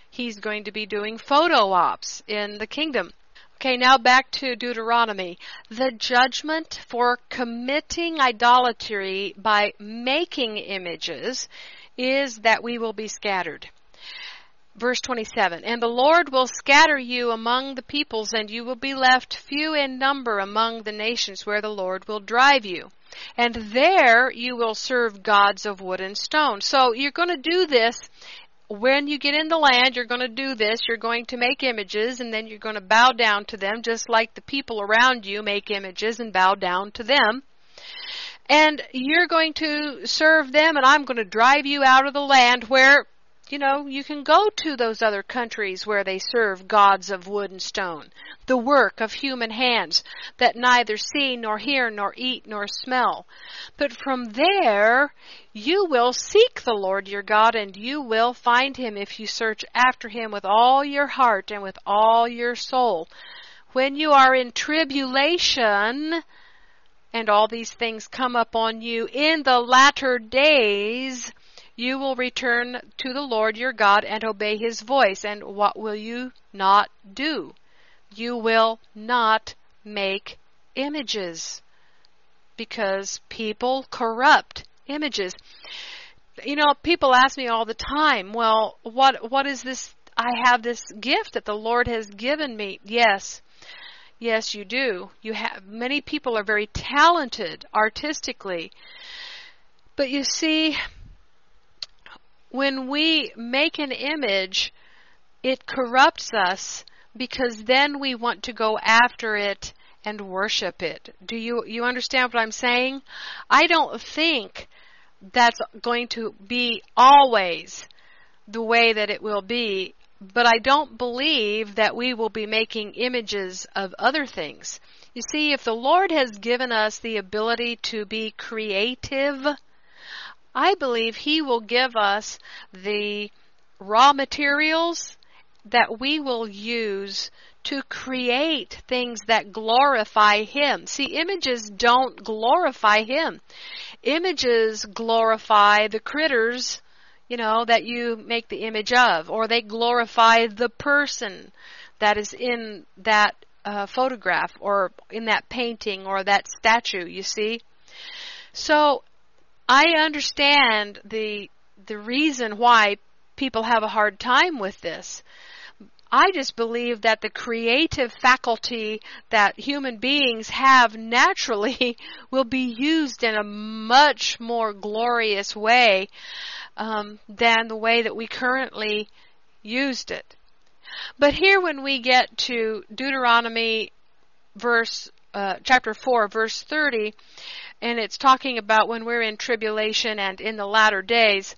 he's going to be doing photo ops in the kingdom. Okay, now back to Deuteronomy. The judgment for committing idolatry by making images is that we will be scattered. Verse 27, and the Lord will scatter you among the peoples, and you will be left few in number among the nations where the Lord will drive you. And there you will serve gods of wood and stone. So you're going to do this. When you get in the land, you're going to do this. You're going to make images, and then you're going to bow down to them, just like the people around you make images and bow down to them. And you're going to serve them, and I'm going to drive you out of the land where, you can go to those other countries where they serve gods of wood and stone, the work of human hands that neither see nor hear nor eat nor smell. But from there you will seek the Lord your God, and you will find him if you search after him with all your heart and with all your soul. When you are in tribulation and all these things come upon you in the latter days, you will return to the Lord your God and obey his voice. And what will you not do? You will not make images, because people corrupt images. People ask me all the time, well, what is this? I have this gift that the Lord has given me. Yes, you do. Many people are very talented artistically. But you see, when we make an image, it corrupts us, because then we want to go after it and worship it. Do you understand what I'm saying? I don't think that's going to be always the way that it will be, but I don't believe that we will be making images of other things. You see, if the Lord has given us the ability to be creative, I believe he will give us the raw materials that we will use to create things that glorify him. See, images don't glorify him. Images glorify the critters, that you make the image of, or they glorify the person that is in that photograph or in that painting or that statue, you see. So I understand the reason why people have a hard time with this. I just believe that the creative faculty that human beings have naturally will be used in a much more glorious way than the way that we currently used it. But here when we get to Deuteronomy chapter 4, verse 30, and it's talking about when we're in tribulation and in the latter days,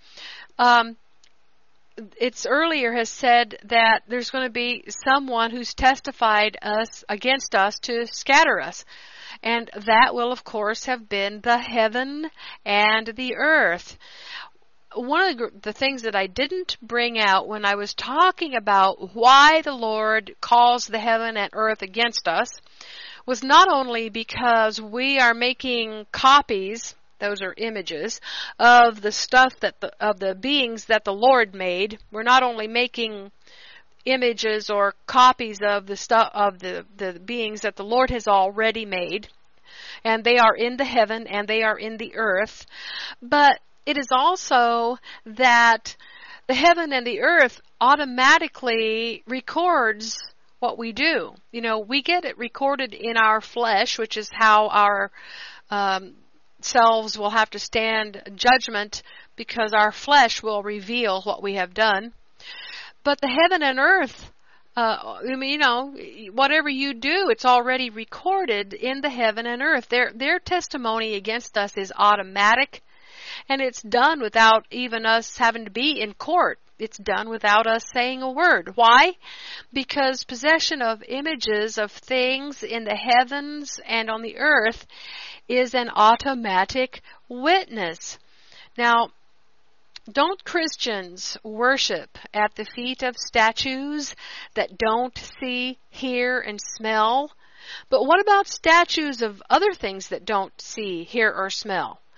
it's earlier has said that there's going to be someone who's testified against us to scatter us. And that will, of course, have been the heaven and the earth. One of the things that I didn't bring out when I was talking about why the Lord calls the heaven and earth against us was not only because we are making copies, those are images, of the stuff of the beings that the Lord made. We're not only making images or copies of the stuff of the beings that the Lord has already made, and they are in the heaven and they are in the earth, but it is also that the heaven and the earth automatically records what we do. We get it recorded in our flesh, which is how our selves will have to stand judgment, because our flesh will reveal what we have done. But the heaven and earth, whatever you do, it's already recorded in the heaven and earth. Their testimony against us is automatic, and it's done without even us having to be in court. It's done without us saying a word. Why? Because possession of images of things in the heavens and on the earth is an automatic witness. Now, don't Christians worship at the feet of statues that don't see, hear, and smell? But what about statues of other things that don't see, hear, or smell?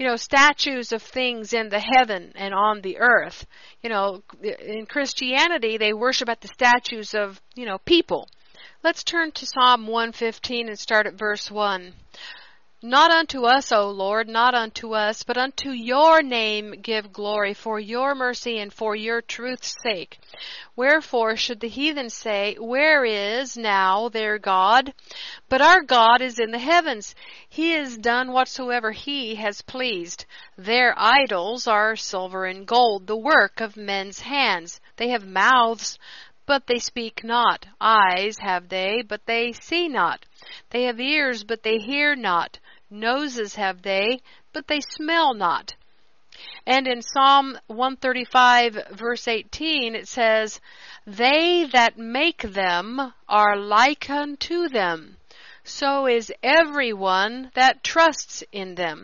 statues of things in the heaven and on the earth. In Christianity, they worship at the statues of, people. Let's turn to Psalm 115 and start at verse 1. Not unto us, O Lord, not unto us, but unto your name give glory, for your mercy and for your truth's sake. Wherefore should the heathen say, Where is now their God? But our God is in the heavens. He has done whatsoever he has pleased. Their idols are silver and gold, the work of men's hands. They have mouths, but they speak not. Eyes have they, but they see not. They have ears, but they hear not. Noses have they, but they smell not. And in Psalm 135, verse 18, it says, They that make them are like unto them. So is everyone that trusts in them.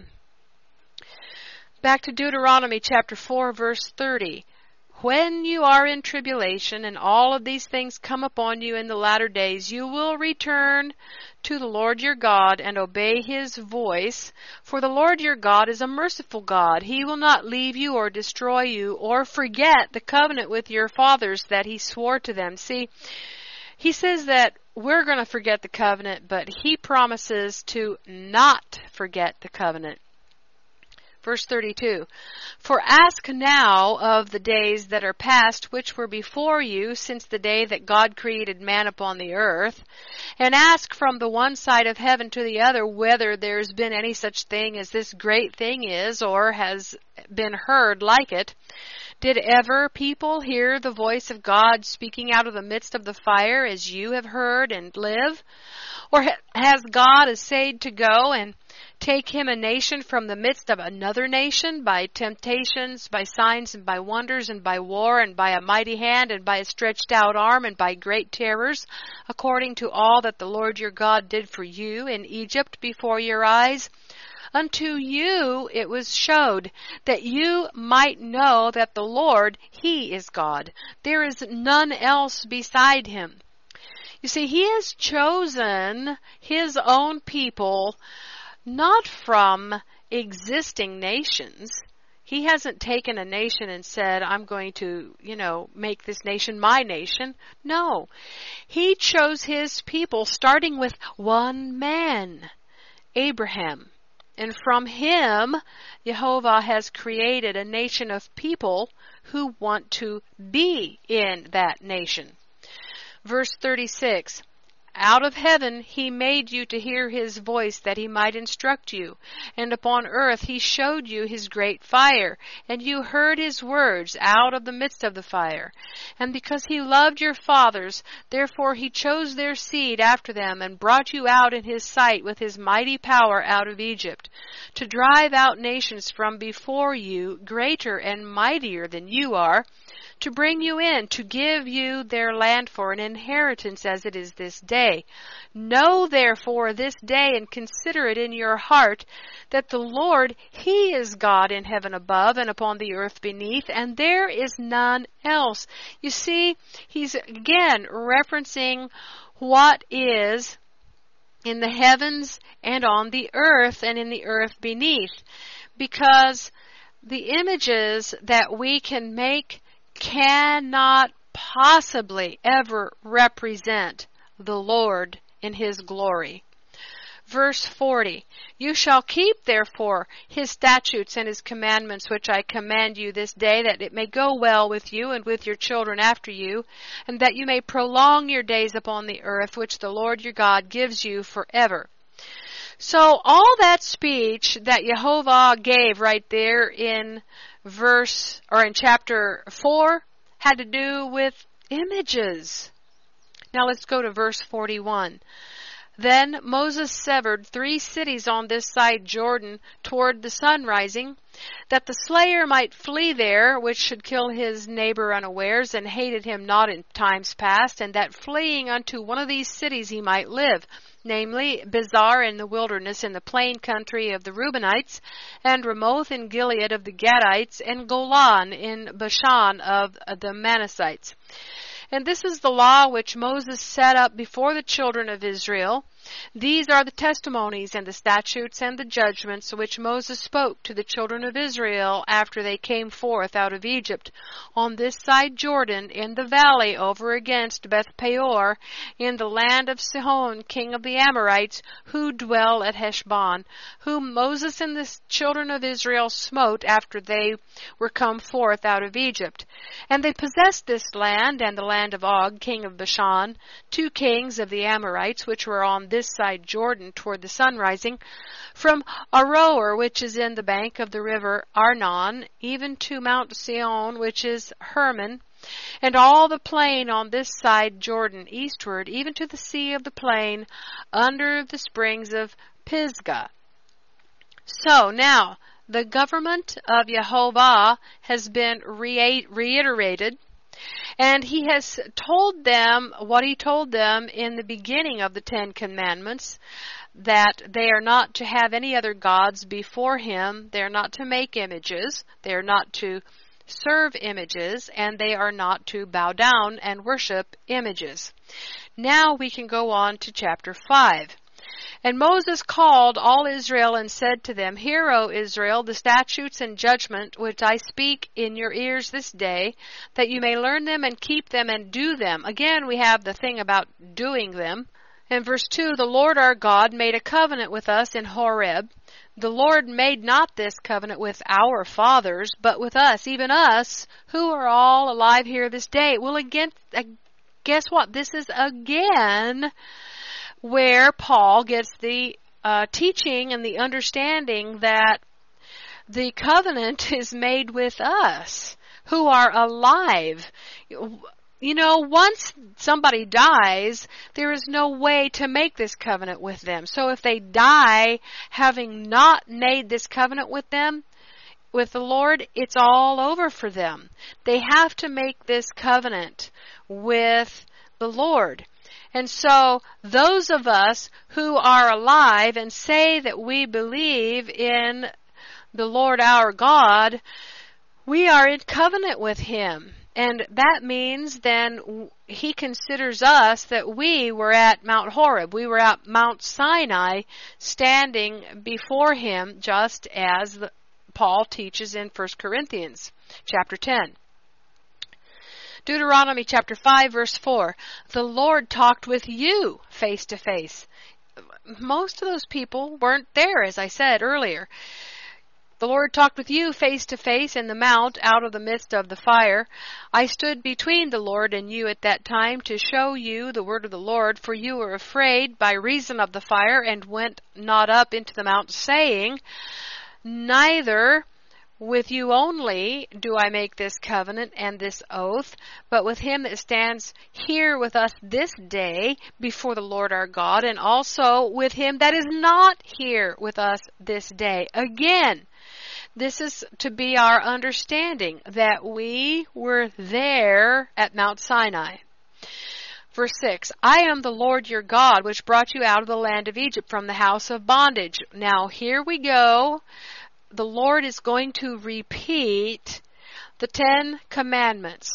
Back to Deuteronomy chapter 4, verse 30. When you are in tribulation, and all of these things come upon you in the latter days, you will return to the Lord your God and obey his voice. For the Lord your God is a merciful God. He will not leave you or destroy you or forget the covenant with your fathers that he swore to them. See, he says that we're going to forget the covenant, but he promises to not forget the covenant. Verse 32, For ask now of the days that are past, which were before you, since the day that God created man upon the earth, and ask from the one side of heaven to the other whether there's been any such thing as this great thing is, or has been heard like it. Did ever people hear the voice of God speaking out of the midst of the fire, as you have heard and live? Or has God essayed to go and take him a nation from the midst of another nation by temptations, by signs, and by wonders, and by war, and by a mighty hand, and by a stretched out arm, and by great terrors, according to all that the Lord your God did for you in Egypt before your eyes? Unto you it was showed, that you might know that the Lord, he is God. There is none else beside him. You see, he has chosen his own people not from existing nations. He hasn't taken a nation and said, I'm going to, make this nation my nation. No. He chose his people starting with one man, Abraham. And from him, Jehovah has created a nation of people who want to be in that nation. Verse 36, Out of heaven he made you to hear his voice, that he might instruct you. And upon earth he showed you his great fire, and you heard his words out of the midst of the fire. And because he loved your fathers, therefore he chose their seed after them, and brought you out in his sight with his mighty power out of Egypt, to drive out nations from before you, greater and mightier than you are, to bring you in, to give you their land for an inheritance as it is this day. Know therefore this day, and consider it in your heart, that the Lord, he is God in heaven above and upon the earth beneath, and there is none else. You see, he's again referencing what is in the heavens and on the earth and in the earth beneath, because the images that we can make cannot possibly ever represent the Lord in his glory. Verse 40, You shall keep therefore his statutes and his commandments which I command you this day, that it may go well with you and with your children after you, and that you may prolong your days upon the earth, which the Lord your God gives you forever. So all that speech that Jehovah gave right there in chapter 4 had to do with images. Now let's go to verse 41. Then Moses severed 3 cities on this side Jordan toward the sun rising, that the slayer might flee there, which should kill his neighbor unawares, and hated him not in times past, and that fleeing unto one of these cities he might live, namely Bezar in the wilderness in the plain country of the Reubenites, and Ramoth in Gilead of the Gadites, and Golan in Bashan of the Manassites. And this is the law which Moses set up before the children of Israel. These are the testimonies and the statutes and the judgments which Moses spoke to the children of Israel after they came forth out of Egypt, on this side Jordan, in the valley over against Beth Peor, in the land of Sihon, king of the Amorites, who dwell at Heshbon, whom Moses and the children of Israel smote after they were come forth out of Egypt. And they possessed this land and the land of Og, king of Bashan, 2 kings of the Amorites, which were on this side Jordan toward the sun rising, from Aroer, which is in the bank of the river Arnon, even to Mount Sion, which is Hermon, and all the plain on this side Jordan eastward, even to the sea of the plain, under the springs of Pisgah. So now, the government of Jehovah has been reiterated, and he has told them what he told them in the beginning of the 10 Commandments, that they are not to have any other gods before him, they are not to make images, they are not to serve images, and they are not to bow down and worship images. Now we can go on to chapter 5. And Moses called all Israel and said to them, Hear, O Israel, the statutes and judgment which I speak in your ears this day, that you may learn them and keep them and do them. Again, we have the thing about doing them. In verse 2, the Lord our God made a covenant with us in Horeb. The Lord made not this covenant with our fathers, but with us, even us, who are all alive here this day. Well, again, guess what? This is again where Paul gets the teaching and the understanding that the covenant is made with us, who are alive. You know, once somebody dies, there is no way to make this covenant with them. So if they die having not made this covenant with them, with the Lord, it's all over for them. They have to make this covenant with the Lord. And so those of us who are alive and say that we believe in the Lord our God, we are in covenant with him. And that means then he considers us that we were at Mount Horeb. We were at Mount Sinai standing before him, just as Paul teaches in 1 Corinthians chapter 10. Deuteronomy chapter 5 verse 4. The Lord talked with you face to face. Most of those people weren't there, as I said earlier. The Lord talked with you face to face in the mount out of the midst of the fire. I stood between the Lord and you at that time to show you the word of the Lord, for you were afraid by reason of the fire and went not up into the mount, saying, Neither with you only do I make this covenant and this oath, but with him that stands here with us this day before the Lord our God, and also with him that is not here with us this day. Again, this is to be our understanding, that we were there at Mount Sinai. Verse 6, I am the Lord your God, which brought you out of the land of Egypt from the house of bondage. Now here we go. The Lord is going to repeat the 10 Commandments.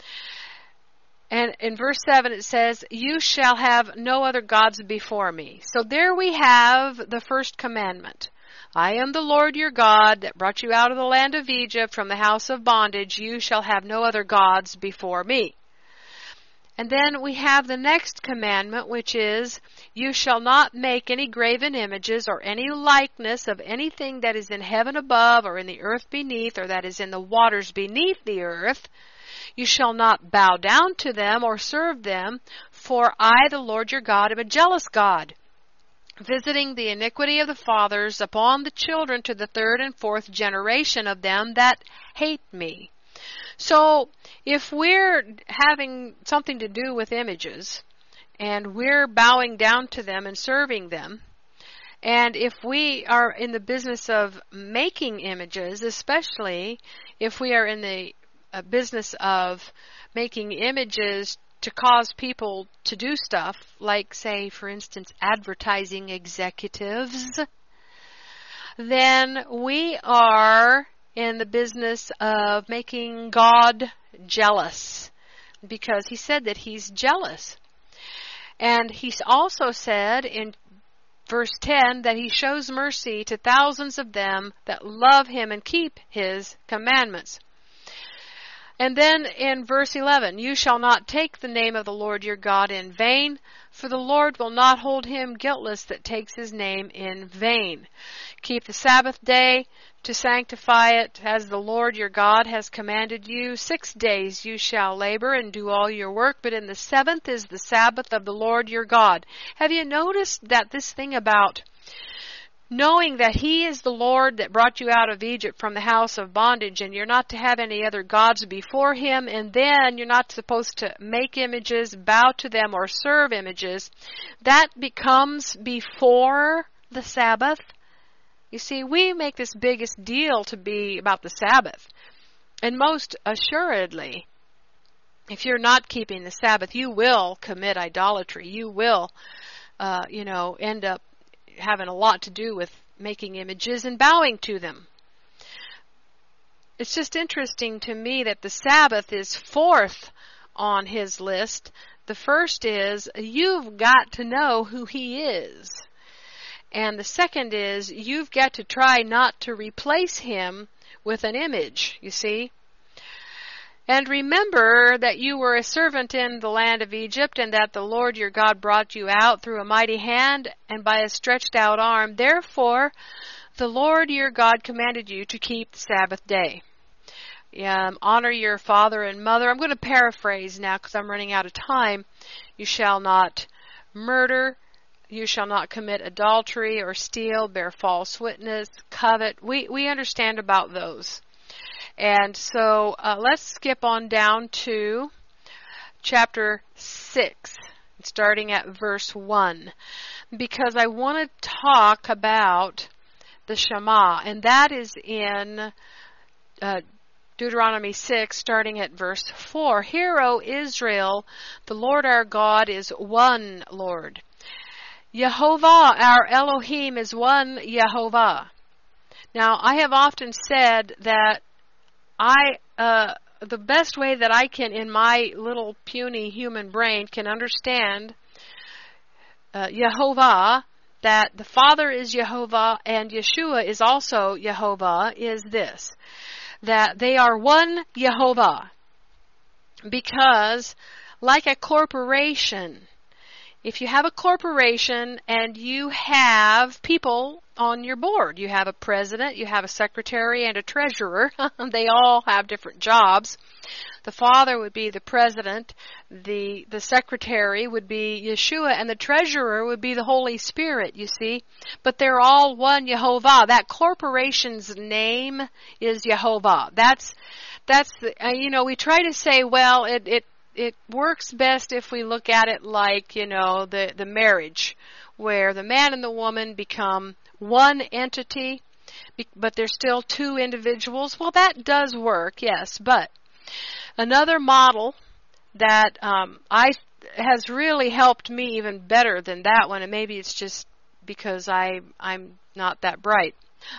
And in verse 7 it says, You shall have no other gods before me. So there we have the first commandment. I am the Lord your God that brought you out of the land of Egypt from the house of bondage. You shall have no other gods before me. And then we have the next commandment, which is, You shall not make any graven images or any likeness of anything that is in heaven above or in the earth beneath or that is in the waters beneath the earth. You shall not bow down to them or serve them, for I, the Lord your God, am a jealous God, visiting the iniquity of the fathers upon the children to the 3rd and 4th generation of them that hate me. So, if we're having something to do with images, and we're bowing down to them and serving them, and if we are in the business of making images, especially if we are in the business of making images to cause people to do stuff, like, say, for instance, advertising executives, then we are in the business of making God jealous. because he said that he's jealous. And he also said in verse 10 that he shows mercy to thousands of them that love him and keep his commandments. And then in verse 11, you shall not take the name of the Lord your God in vain, for the Lord will not hold him guiltless that takes his name in vain. Keep the Sabbath day to sanctify it, as the Lord your God has commanded you. 6 days you shall labor and do all your work, but in the seventh is the Sabbath of the Lord your God. Have you noticed that this thing about knowing that he is the Lord that brought you out of Egypt from the house of bondage, and you're not to have any other gods before him, and then you're not supposed to make images, bow to them, or serve images, that becomes before the Sabbath? You see, we make this biggest deal to be about the Sabbath. And most assuredly, if you're not keeping the Sabbath, you will commit idolatry. You will, end up having a lot to do with making images and bowing to them. It's just interesting to me that the Sabbath is fourth on his list. The first is, you've got to know who he is. And the second is, you've got to try not to replace him with an image, you see. And remember that you were a servant in the land of Egypt, and that the Lord your God brought you out through a mighty hand and by a stretched out arm. Therefore, the Lord your God commanded you to keep the Sabbath day. Honor your father and mother. I'm going to paraphrase now because I'm running out of time. You shall not murder. You shall not commit adultery or steal, bear false witness, covet. We understand about those. And so let's skip on down to chapter 6, starting at verse 1, because I want to talk about the Shema, and that is in Deuteronomy 6, starting at verse 4. Hear, O Israel, the Lord our God is one Lord. Yehovah, our Elohim, is one Yehovah. Now, I have often said that the best way that I can, in my little puny human brain, can understand Yehovah, that the Father is Yehovah and Yeshua is also Yehovah, is this, that they are one Yehovah. Because, like a corporation, if you have a corporation and you have people on your board, you have a president, you have a secretary, and a treasurer. They all have different jobs. The father would be the president, the secretary would be Yeshua, and the treasurer would be the Holy Spirit, you see. But they're all one Yehovah. That corporation's name is Yehovah. That's we try to say, well, it works best if we look at it like, the marriage, where the man and the woman become one entity, but they're still two individuals. Well, that does work, yes. But another model that has really helped me even better than that one, and maybe it's just because I'm not that bright,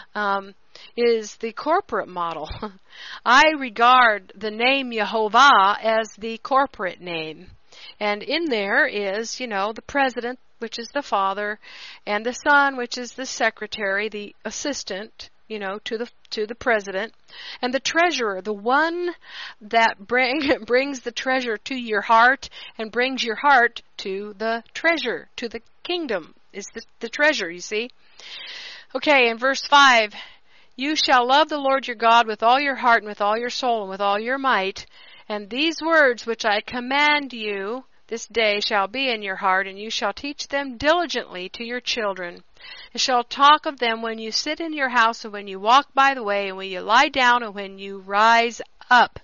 is the corporate model. I regard the name Yehovah as the corporate name. And in there is, the president, which is the father, and the son, which is the secretary, the assistant, to the president, and the treasurer, the one that brings the treasure to your heart and brings your heart to the treasure, to the kingdom, is the treasure, you see. Okay, in verse 5, you shall love the Lord your God with all your heart and with all your soul and with all your might, and these words which I command you this day shall be in your heart, and you shall teach them diligently to your children, and shall talk of them when you sit in your house, and when you walk by the way, and when you lie down, and when you rise up.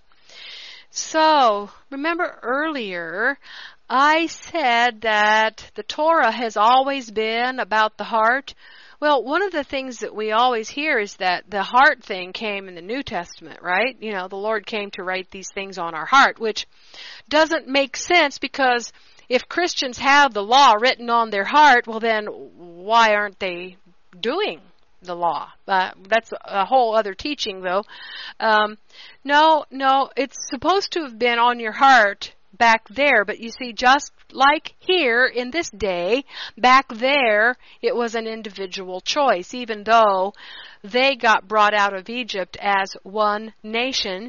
So, remember earlier, I said that the Torah has always been about the heart. Well, one of the things that we always hear is that the heart thing came in the New Testament, right? The Lord came to write these things on our heart, which doesn't make sense, because if Christians have the law written on their heart, well then why aren't they doing the law? That's a whole other teaching, though. No, it's supposed to have been on your heart back there. But you see, just like here in this day, back there it was an individual choice, even though they got brought out of Egypt as one nation.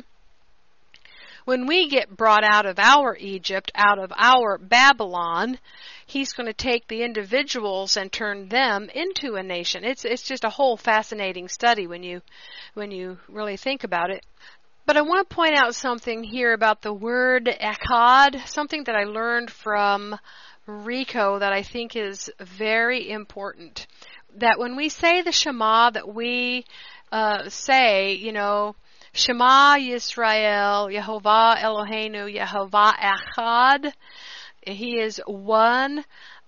When we get brought out of our Egypt, out of our Babylon, He's going to take the individuals and turn them into a nation. It's just a whole fascinating study when you really think about it. But I want to point out something here about the word echad, something that I learned from Rico that I think is very important. That when we say the Shema, that we say, Shema Yisrael, Yehovah Eloheinu, Yehovah Echad. He is one.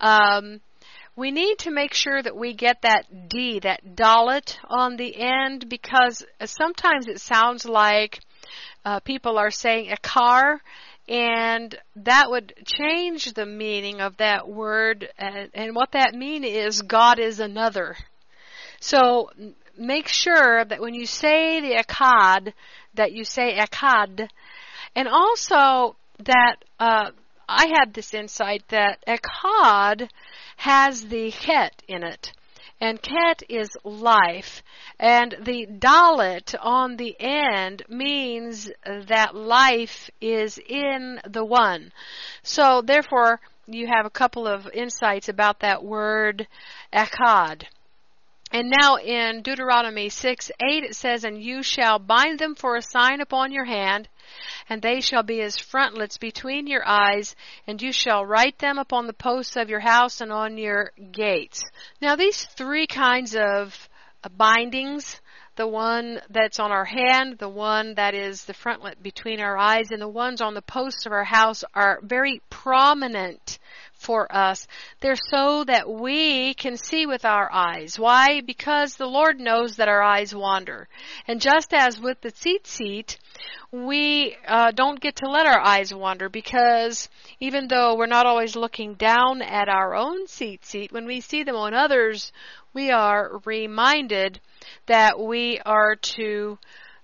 We need to make sure that we get that D, that dalet on the end, because sometimes it sounds like people are saying ekar, and that would change the meaning of that word. And what that means is God is another. So make sure that when you say the echad, that you say echad. And also that I had this insight that echad has the chet in it. And chet is life. And the dalet on the end means that life is in the one. So therefore, you have a couple of insights about that word echad. And now in Deuteronomy 6:8 it says, "And you shall bind them for a sign upon your hand, and they shall be as frontlets between your eyes, and you shall write them upon the posts of your house and on your gates." Now these three kinds of bindings, the one that's on our hand, the one that is the frontlet between our eyes, and the ones on the posts of our house are very prominent for us. They're so that we can see with our eyes. Why? Because the Lord knows that our eyes wander. And just as with the tzitzit, we don't get to let our eyes wander, because even though we're not always looking down at our own tzitzit, when we see them on others, we are reminded that we are to,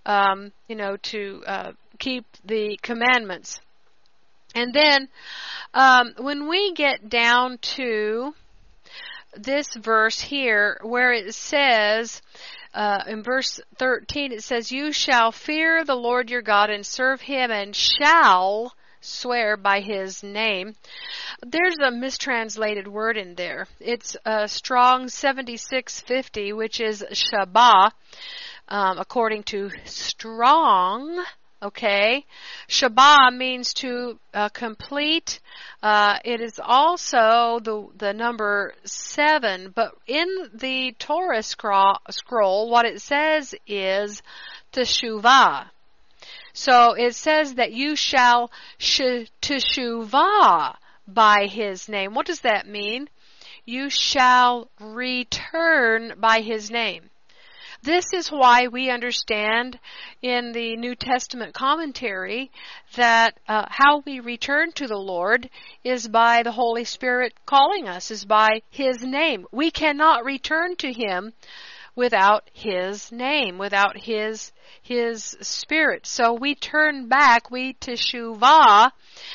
keep the commandments. And then, when we get down to this verse here, where it says, in verse 13, it says, "You shall fear the Lord your God and serve Him, and shall swear by His name." There's a mistranslated word in there. It's Strong 7650, which is Shabbat, according to Strong. Okay, Shabbat means to complete. It is also the number 7, but in the Torah scroll, what it says is teshuvah. So it says that you shall teshuvah by His name. What does that mean? You shall return by His name. This is why we understand in the New Testament commentary that how we return to the Lord is by the Holy Spirit calling us, is by His name. We cannot return to Him without His name, without His Spirit. So we turn back, we teshuvah.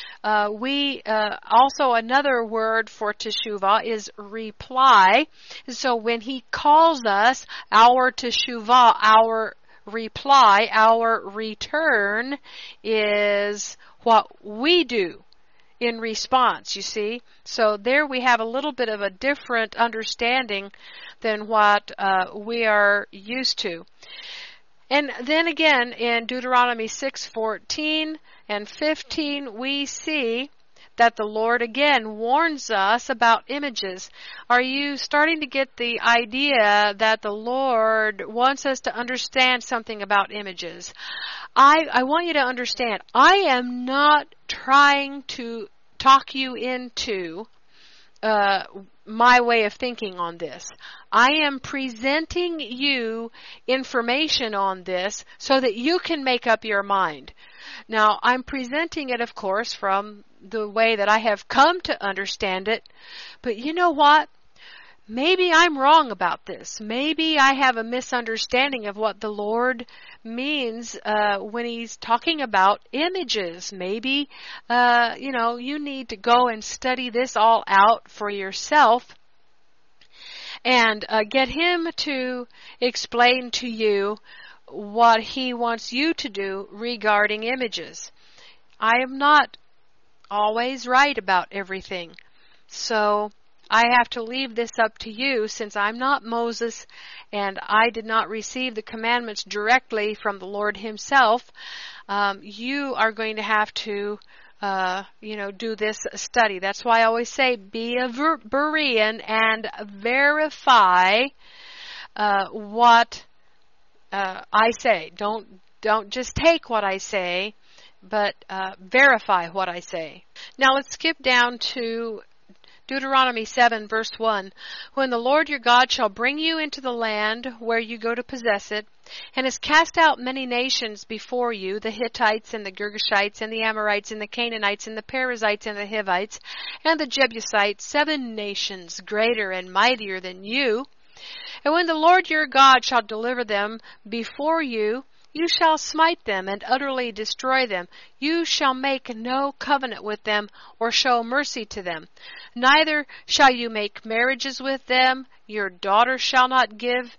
Also another word for teshuvah is reply. So when He calls us, our teshuvah, our reply, our return is what we do in response, you see. So there we have a little bit of a different understanding than what we are used to. And then again in Deuteronomy 6:14 and 15, we see that the Lord again warns us about images. Are you starting to get the idea that the Lord wants us to understand something about images? I want you to understand, I am not trying to talk you into my way of thinking on this. I am presenting you information on this so that you can make up your mind. Now, I'm presenting it, of course, from the way that I have come to understand it. But you know what? maybe I'm wrong about this. Maybe I have a misunderstanding of what the Lord means when He's talking about images. Maybe, you need to go and study this all out for yourself and get Him to explain to you what He wants you to do regarding images. I am not always right about everything. So I have to leave this up to you, since I'm not Moses and I did not receive the commandments directly from the Lord Himself. You are going to have to do this study. That's why I always say be a Berean and verify what I say. Don't just take what I say, but verify what I say. Now let's skip down to Deuteronomy 7 verse 1. When the Lord your God shall bring you into the land where you go to possess it, and has cast out many nations before you, the Hittites and the Girgashites and the Amorites and the Canaanites and the Perizzites and the Hivites and the Jebusites, 7 nations greater and mightier than you. And when the Lord your God shall deliver them before you, you shall smite them and utterly destroy them. You shall make no covenant with them or show mercy to them. Neither shall you make marriages with them. Your daughter shall not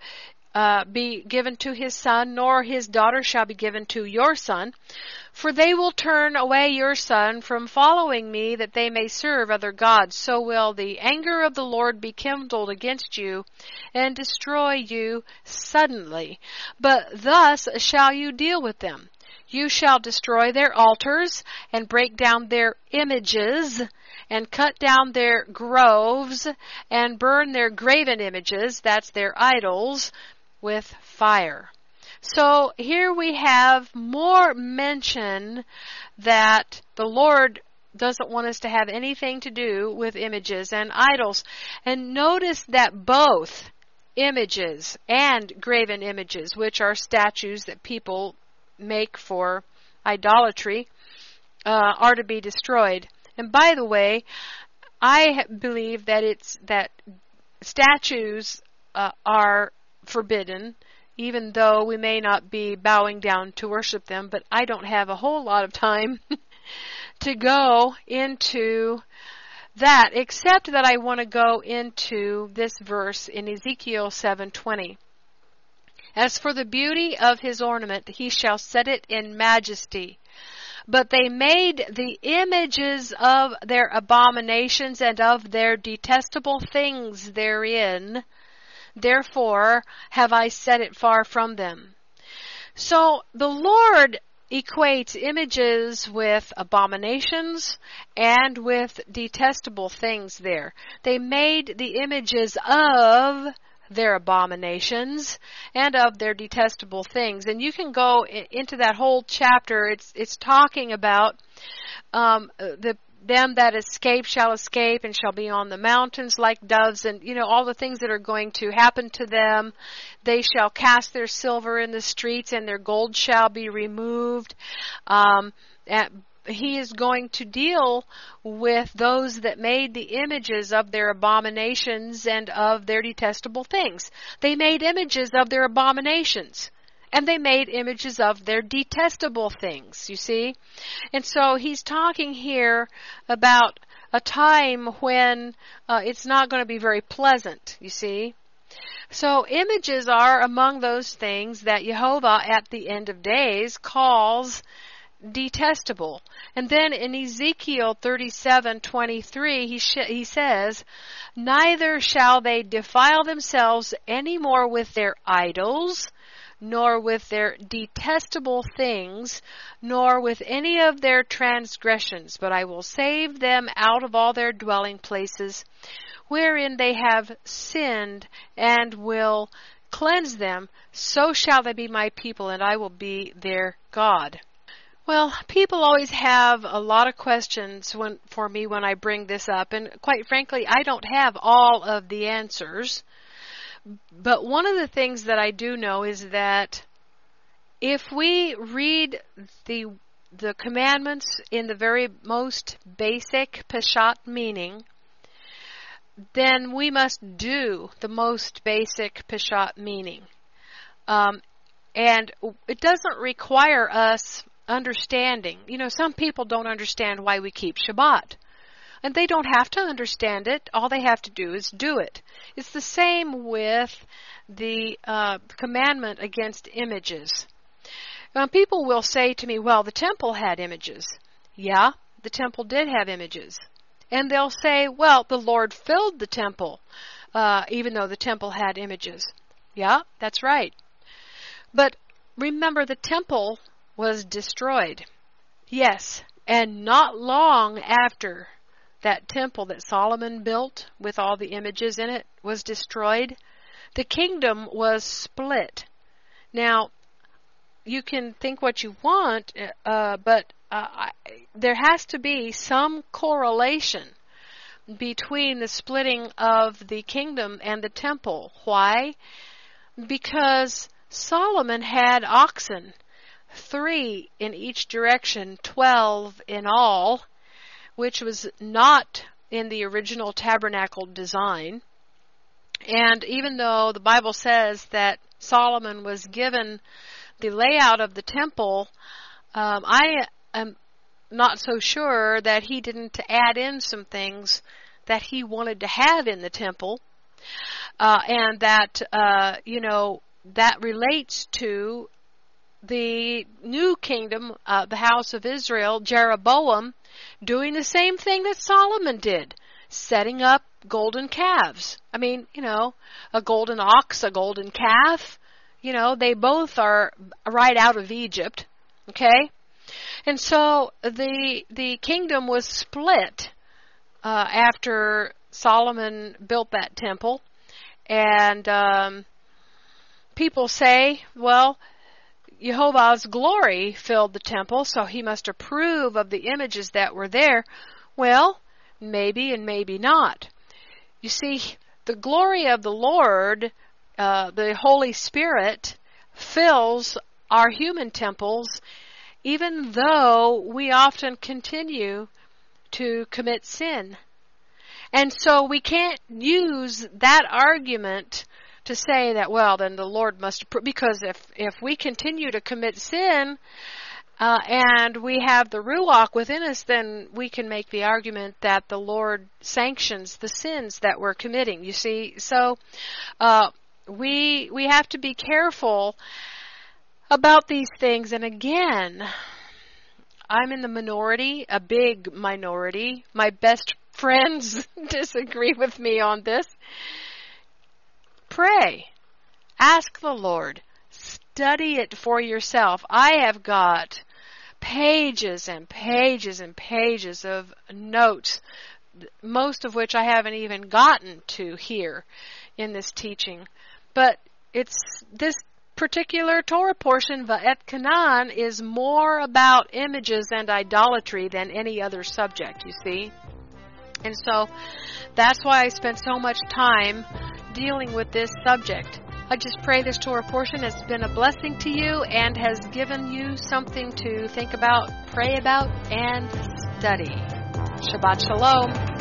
be given to his son, nor his daughter shall be given to your son. For they will turn away your son from following me, that they may serve other gods. So will the anger of the Lord be kindled against you, and destroy you suddenly. But thus shall you deal with them. You shall destroy their altars, and break down their images, and cut down their groves, and burn their graven images, that's their idols, with fire. So here we have more mention that the Lord doesn't want us to have anything to do with images and idols. And notice that both images and graven images, which are statues that people make for idolatry, are to be destroyed. And by the way, I believe that statues are forbidden, even though we may not be bowing down to worship them. But I don't have a whole lot of time to go into that, except that I want to go into this verse in Ezekiel 7:20. As for the beauty of his ornament, he shall set it in majesty. But they made the images of their abominations and of their detestable things therein. Therefore have I set it far from them. So the Lord equates images with abominations and with detestable things there. They made the images of their abominations and of their detestable things. And you can go into that whole chapter. It's talking about them that escape shall escape and shall be on the mountains like doves, and all the things that are going to happen to them. They shall cast their silver in the streets, and their gold shall be removed. He is going to deal with those that made the images of their abominations and of their detestable things. They made images of their abominations, and they made images of their detestable things, you see. And so he's talking here about a time when it's not going to be very pleasant, you see. So images are among those things that Jehovah at the end of days calls detestable. And then in Ezekiel 37:23 he says, neither shall they defile themselves any more with their idols, nor with their detestable things, nor with any of their transgressions, but I will save them out of all their dwelling places, wherein they have sinned, and will cleanse them. So shall they be my people, and I will be their God. Well, people always have a lot of questions for me when I bring this up, and quite frankly, I don't have all of the answers. But one of the things that I do know is that if we read the commandments in the very most basic Peshat meaning, then we must do the most basic Peshat meaning. And it doesn't require us understanding. Some people don't understand why we keep Shabbat. And they don't have to understand it. All they have to do is do it. It's the same with the commandment against images. People will say to me, well, the temple had images. Yeah, the temple did have images. And they'll say, well, the Lord filled the temple, even though the temple had images. Yeah, that's right. But remember, the temple was destroyed. Yes, and not long after that temple that Solomon built with all the images in it was destroyed, the kingdom was split. Now, you can think what you want, but there has to be some correlation between the splitting of the kingdom and the temple. Why? Because Solomon had oxen, 3 in each direction, 12 in all, which was not in the original tabernacle design. And even though the Bible says that Solomon was given the layout of the temple, I am not so sure that he didn't add in some things that he wanted to have in the temple, and that, that relates to the new kingdom, the house of Israel, Jeroboam, doing the same thing that Solomon did, setting up golden calves. I mean, a golden ox, a golden calf, they both are right out of Egypt, okay? And so the kingdom was split after Solomon built that temple. And people say, well, Jehovah's glory filled the temple, so he must approve of the images that were there. Well, maybe and maybe not. You see, the glory of the Lord, the Holy Spirit, fills our human temples, even though we often continue to commit sin. And so we can't use that argument to say that, well, then the Lord must approve, because if we continue to commit sin and we have the Ruach within us, then we can make the argument that the Lord sanctions the sins that we're committing. You see, so we have to be careful about these things. And again, I'm in the minority, a big minority. My best friends disagree with me on this. Pray. Ask the Lord. Study it for yourself. I have got pages and pages and pages of notes, most of which I haven't even gotten to here in this teaching. But it's this particular Torah portion, Va'et Canaan, is more about images and idolatry than any other subject, you see. And so that's why I spent so much time dealing with this subject. I just pray this Torah portion has been a blessing to you and has given you something to think about, pray about, and study. Shabbat Shalom.